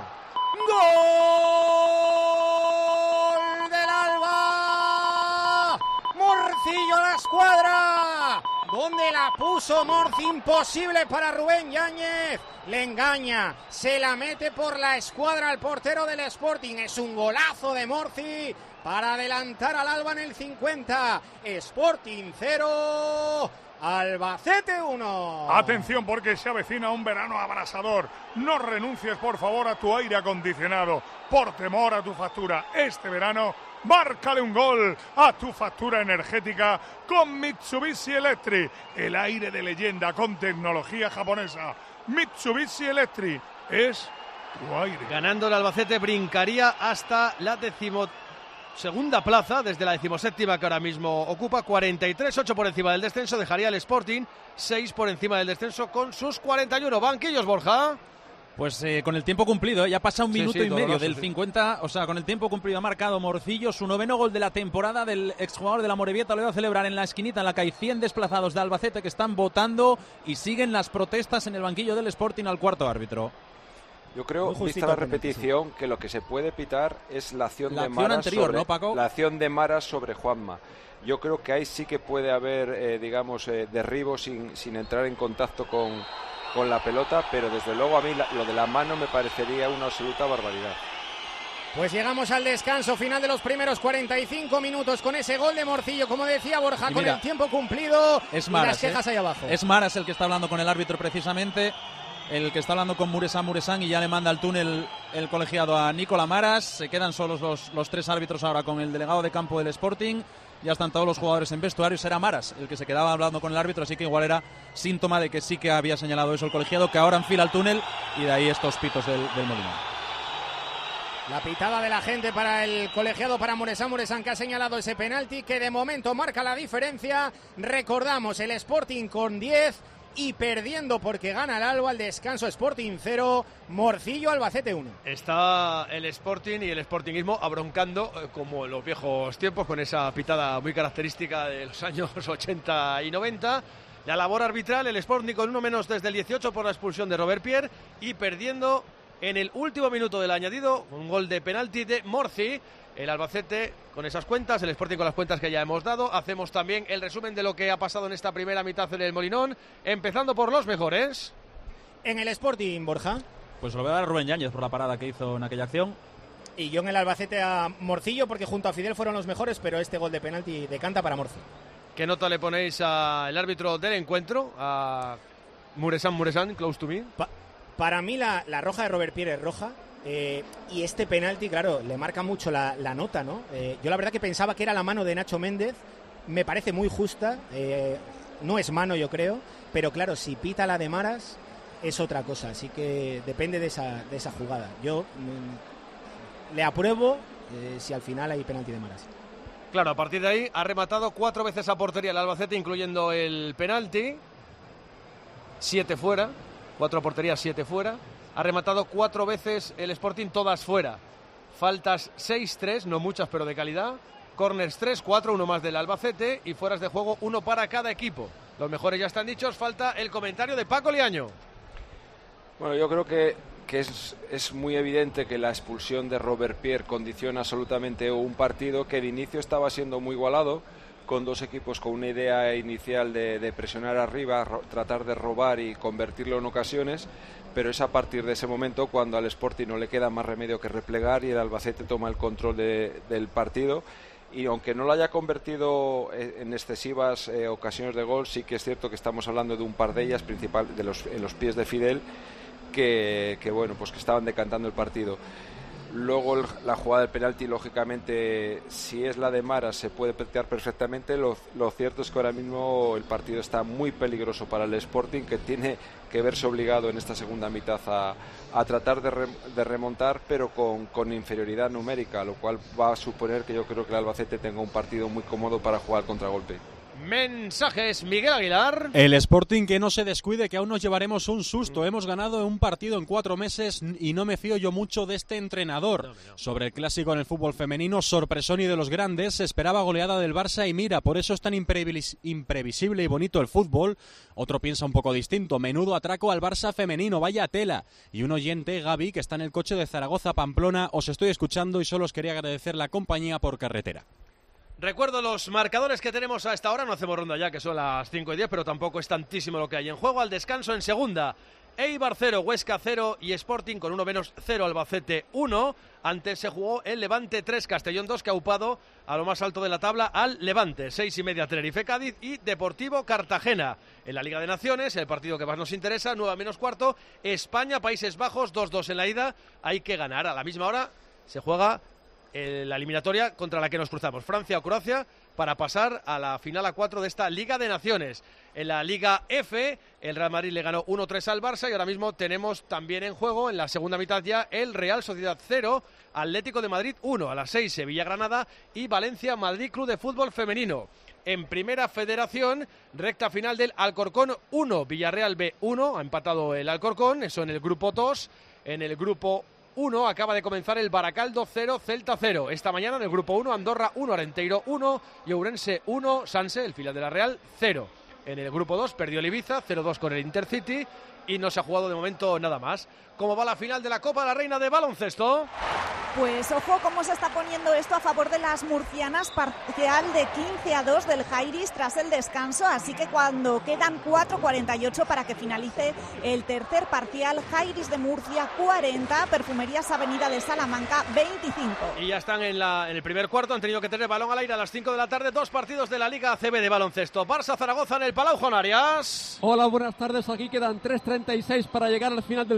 ¡Gol del Alba! Morcillo a la escuadra. ¿Dónde la puso Morci? Imposible para Rubén Yáñez. Le engaña, se la mete por la escuadra al portero del Sporting. Es un golazo de Morci para adelantar al Alba en el 50. Sporting 0, Albacete 1. Atención, porque se avecina un verano abrasador. No renuncies, por favor, a tu aire acondicionado por temor a tu factura. Este verano, márcale un gol a tu factura energética con Mitsubishi Electric, el aire de leyenda con tecnología japonesa. Mitsubishi Electric es tu aire. Ganando el Albacete brincaría hasta la 12ª plaza, desde la 17ª que ahora mismo ocupa. 43, 8 por encima del descenso, dejaría el Sporting 6 por encima del descenso con sus 41. Banquillos, Borja. Pues con el tiempo cumplido, ya pasa un minuto y medio del 50, o sea, con el tiempo cumplido ha marcado Morcillo su 9º gol de la temporada del exjugador de la Amorebieta. Lo iba a celebrar en la esquinita en la que hay 100 desplazados de Albacete que están votando y siguen las protestas en el banquillo del Sporting al cuarto árbitro. Yo creo, vista la repetición, que lo que se puede pitar es la acción de Maras anterior, sobre, ¿no, Paco? La acción de Maras sobre Juanma. Yo creo que ahí sí que puede haber, derribo sin entrar en contacto con la pelota, pero desde luego a mí lo de la mano me parecería una absoluta barbaridad. Pues llegamos al descanso final de los primeros 45 minutos con ese gol de Morcillo, como decía Borja, con el tiempo cumplido es Maras, y las quejas ahí abajo. Es Maras el que está hablando con el árbitro precisamente, el que está hablando con Muresán y ya le manda al túnel el colegiado a Nicola Maras. Se quedan solos los 3 árbitros ahora con el delegado de campo del Sporting. Ya están todos los jugadores en vestuario. Será Maras el que se quedaba hablando con el árbitro, así que igual era síntoma de que sí que había señalado eso el colegiado, que ahora enfila al túnel, y de ahí estos pitos del Molinón. La pitada de la gente para el colegiado, para Muresan, que ha señalado ese penalti que de momento marca la diferencia. Recordamos, el Sporting con 10 y perdiendo porque gana el Alba. Al descanso, Sporting 0, Morcillo Albacete 1. Está el Sporting y el sportingismo abroncando como en los viejos tiempos, con esa pitada muy característica de los años 80 y 90. La labor arbitral, el Sporting con 1 menos desde el 18 por la expulsión de Robert Pierre, y perdiendo en el último minuto del añadido, un gol de penalti de Morci. El Albacete con esas cuentas, el Sporting con las cuentas que ya hemos dado. Hacemos también el resumen de lo que ha pasado en esta primera mitad en el Molinón, empezando por los mejores. En el Sporting, Borja. Pues lo voy a dar a Rubén Yáñez por la parada que hizo en aquella acción. Y yo en el Albacete a Morcillo, porque junto a Fidel fueron los mejores, pero este gol de penalti decanta para Morci. ¿Qué nota le ponéis al árbitro del encuentro, a Muresan, close to me? Para mí la roja de Robert Pierre es roja, y este penalti, claro, le marca mucho la nota, ¿no? Yo la verdad que pensaba que era la mano de Nacho Méndez, me parece muy justa, no es mano yo creo, pero claro, si pita la de Maras es otra cosa, así que depende de esa jugada. Yo le apruebo si al final hay penalti de Maras. Claro, a partir de ahí ha rematado 4 veces a portería el Albacete, incluyendo el penalti, 7 fuera. 4 porterías, 7 fuera. Ha rematado 4 veces el Sporting, todas fuera. Faltas 6-3, no muchas, pero de calidad. Corners 3-4, 1 más del Albacete. Y fueras de juego, 1 para cada equipo. Los mejores ya están dichos. Falta el comentario de Paco Liaño. Bueno, yo creo que es muy evidente que la expulsión de Robert Pierre condiciona absolutamente un partido que de inicio estaba siendo muy igualado, con 2 equipos con una idea inicial de presionar arriba, tratar de robar y convertirlo en ocasiones, pero es a partir de ese momento cuando al Sporting no le queda más remedio que replegar y el Albacete toma el control del partido. Y aunque no lo haya convertido en excesivas ocasiones de gol, sí que es cierto que estamos hablando de un par de ellas, en los pies de Fidel, que bueno, pues que estaban decantando el partido. Luego la jugada del penalti, lógicamente, si es la de Maras, se puede plantear perfectamente. Lo cierto es que ahora mismo el partido está muy peligroso para el Sporting, que tiene que verse obligado en esta segunda mitad a tratar de remontar, pero con inferioridad numérica, lo cual va a suponer que yo creo que el Albacete tenga un partido muy cómodo para jugar contragolpe. Mensajes, Miguel Aguilar. El Sporting que no se descuide, que aún nos llevaremos un susto. Hemos ganado un partido en 4 meses y no me fío yo mucho de este entrenador. Sobre el clásico en el fútbol femenino, sorpresón y de los grandes, se esperaba goleada del Barça y mira, por eso es tan imprevisible y bonito el fútbol. Otro piensa un poco distinto, menudo atraco al Barça femenino, vaya tela. Y un oyente, Gaby, que está en el coche de Zaragoza a Pamplona, os estoy escuchando y solo os quería agradecer la compañía por carretera. Recuerdo los marcadores que tenemos a esta hora, no hacemos ronda ya que son las 5:10, pero tampoco es tantísimo lo que hay en juego. Al descanso en segunda, Eibar 0, Huesca 0 y Sporting con 1 menos 0, Albacete 1. Antes se jugó el Levante 3, Castellón 2, que ha upado a lo más alto de la tabla al Levante. 6:30 Tenerife Cádiz y Deportivo Cartagena. En la Liga de Naciones, el partido que más nos interesa, 9 menos cuarto, España, Países Bajos, 2-2 en la ida. Hay que ganar. A la misma hora se juega la eliminatoria contra la que nos cruzamos, Francia o Croacia, para pasar a la final a 4 de esta Liga de Naciones. En la Liga F, el Real Madrid le ganó 1-3 al Barça y ahora mismo tenemos también en juego, en la segunda mitad ya, el Real Sociedad 0, Atlético de Madrid 1, a las 6 Sevilla-Granada y Valencia-Madrid Club de Fútbol Femenino. En Primera Federación, recta final del Alcorcón 1, Villarreal B 1, ha empatado el Alcorcón, eso en el grupo 2, en el grupo 1 acaba de comenzar el Baracaldo 0, Celta 0. Esta mañana en el grupo 1, Andorra 1, Arenteiro 1 y Ourense 1, Sanse, el filial de la Real, 0. En el grupo 2 perdió el Ibiza, 0-2 con el Intercity y no se ha jugado de momento nada más. ¿Cómo va la final de la Copa de la Reina de baloncesto? Pues ojo cómo se está poniendo esto a favor de las murcianas, parcial de 15-2 del Jairis tras el descanso, así que cuando quedan 4:48 para que finalice el tercer parcial, Jairis de Murcia 40, Perfumerías Avenida de Salamanca 25. Y ya están en el primer cuarto, han tenido que tener balón al aire a las 5 de la tarde, 2 partidos de la Liga ACB de baloncesto. Barça-Zaragoza en el Palau Jonarias. Hola, buenas tardes, aquí quedan 3:36 para llegar al final del primer cuarto.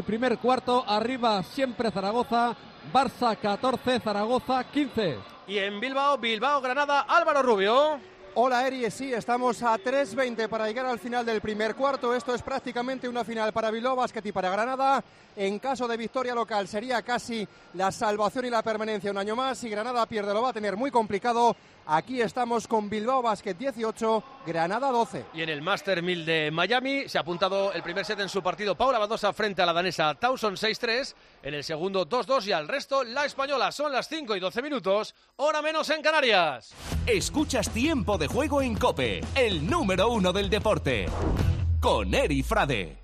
cuarto, arriba siempre Zaragoza, Barça 14, Zaragoza 15. Y en Bilbao, Granada, Álvaro Rubio. Hola Eri, sí, estamos a 3:20 para llegar al final del primer cuarto. Esto es prácticamente una final para Bilbao Basket y para Granada. En caso de victoria local sería casi la salvación y la permanencia un año más. Si Granada pierde lo va a tener muy complicado. Aquí estamos con Bilbao Basket 18, Granada 12. Y en el Master 1000 de Miami se ha apuntado el primer set en su partido Paula Badosa frente a la danesa Towson 6-3. En el segundo 2-2 y al resto la española. Son las 5:12, hora menos en Canarias. Escuchas Tiempo de Juego en COPE, el número 1 del deporte. Con Eri Frade.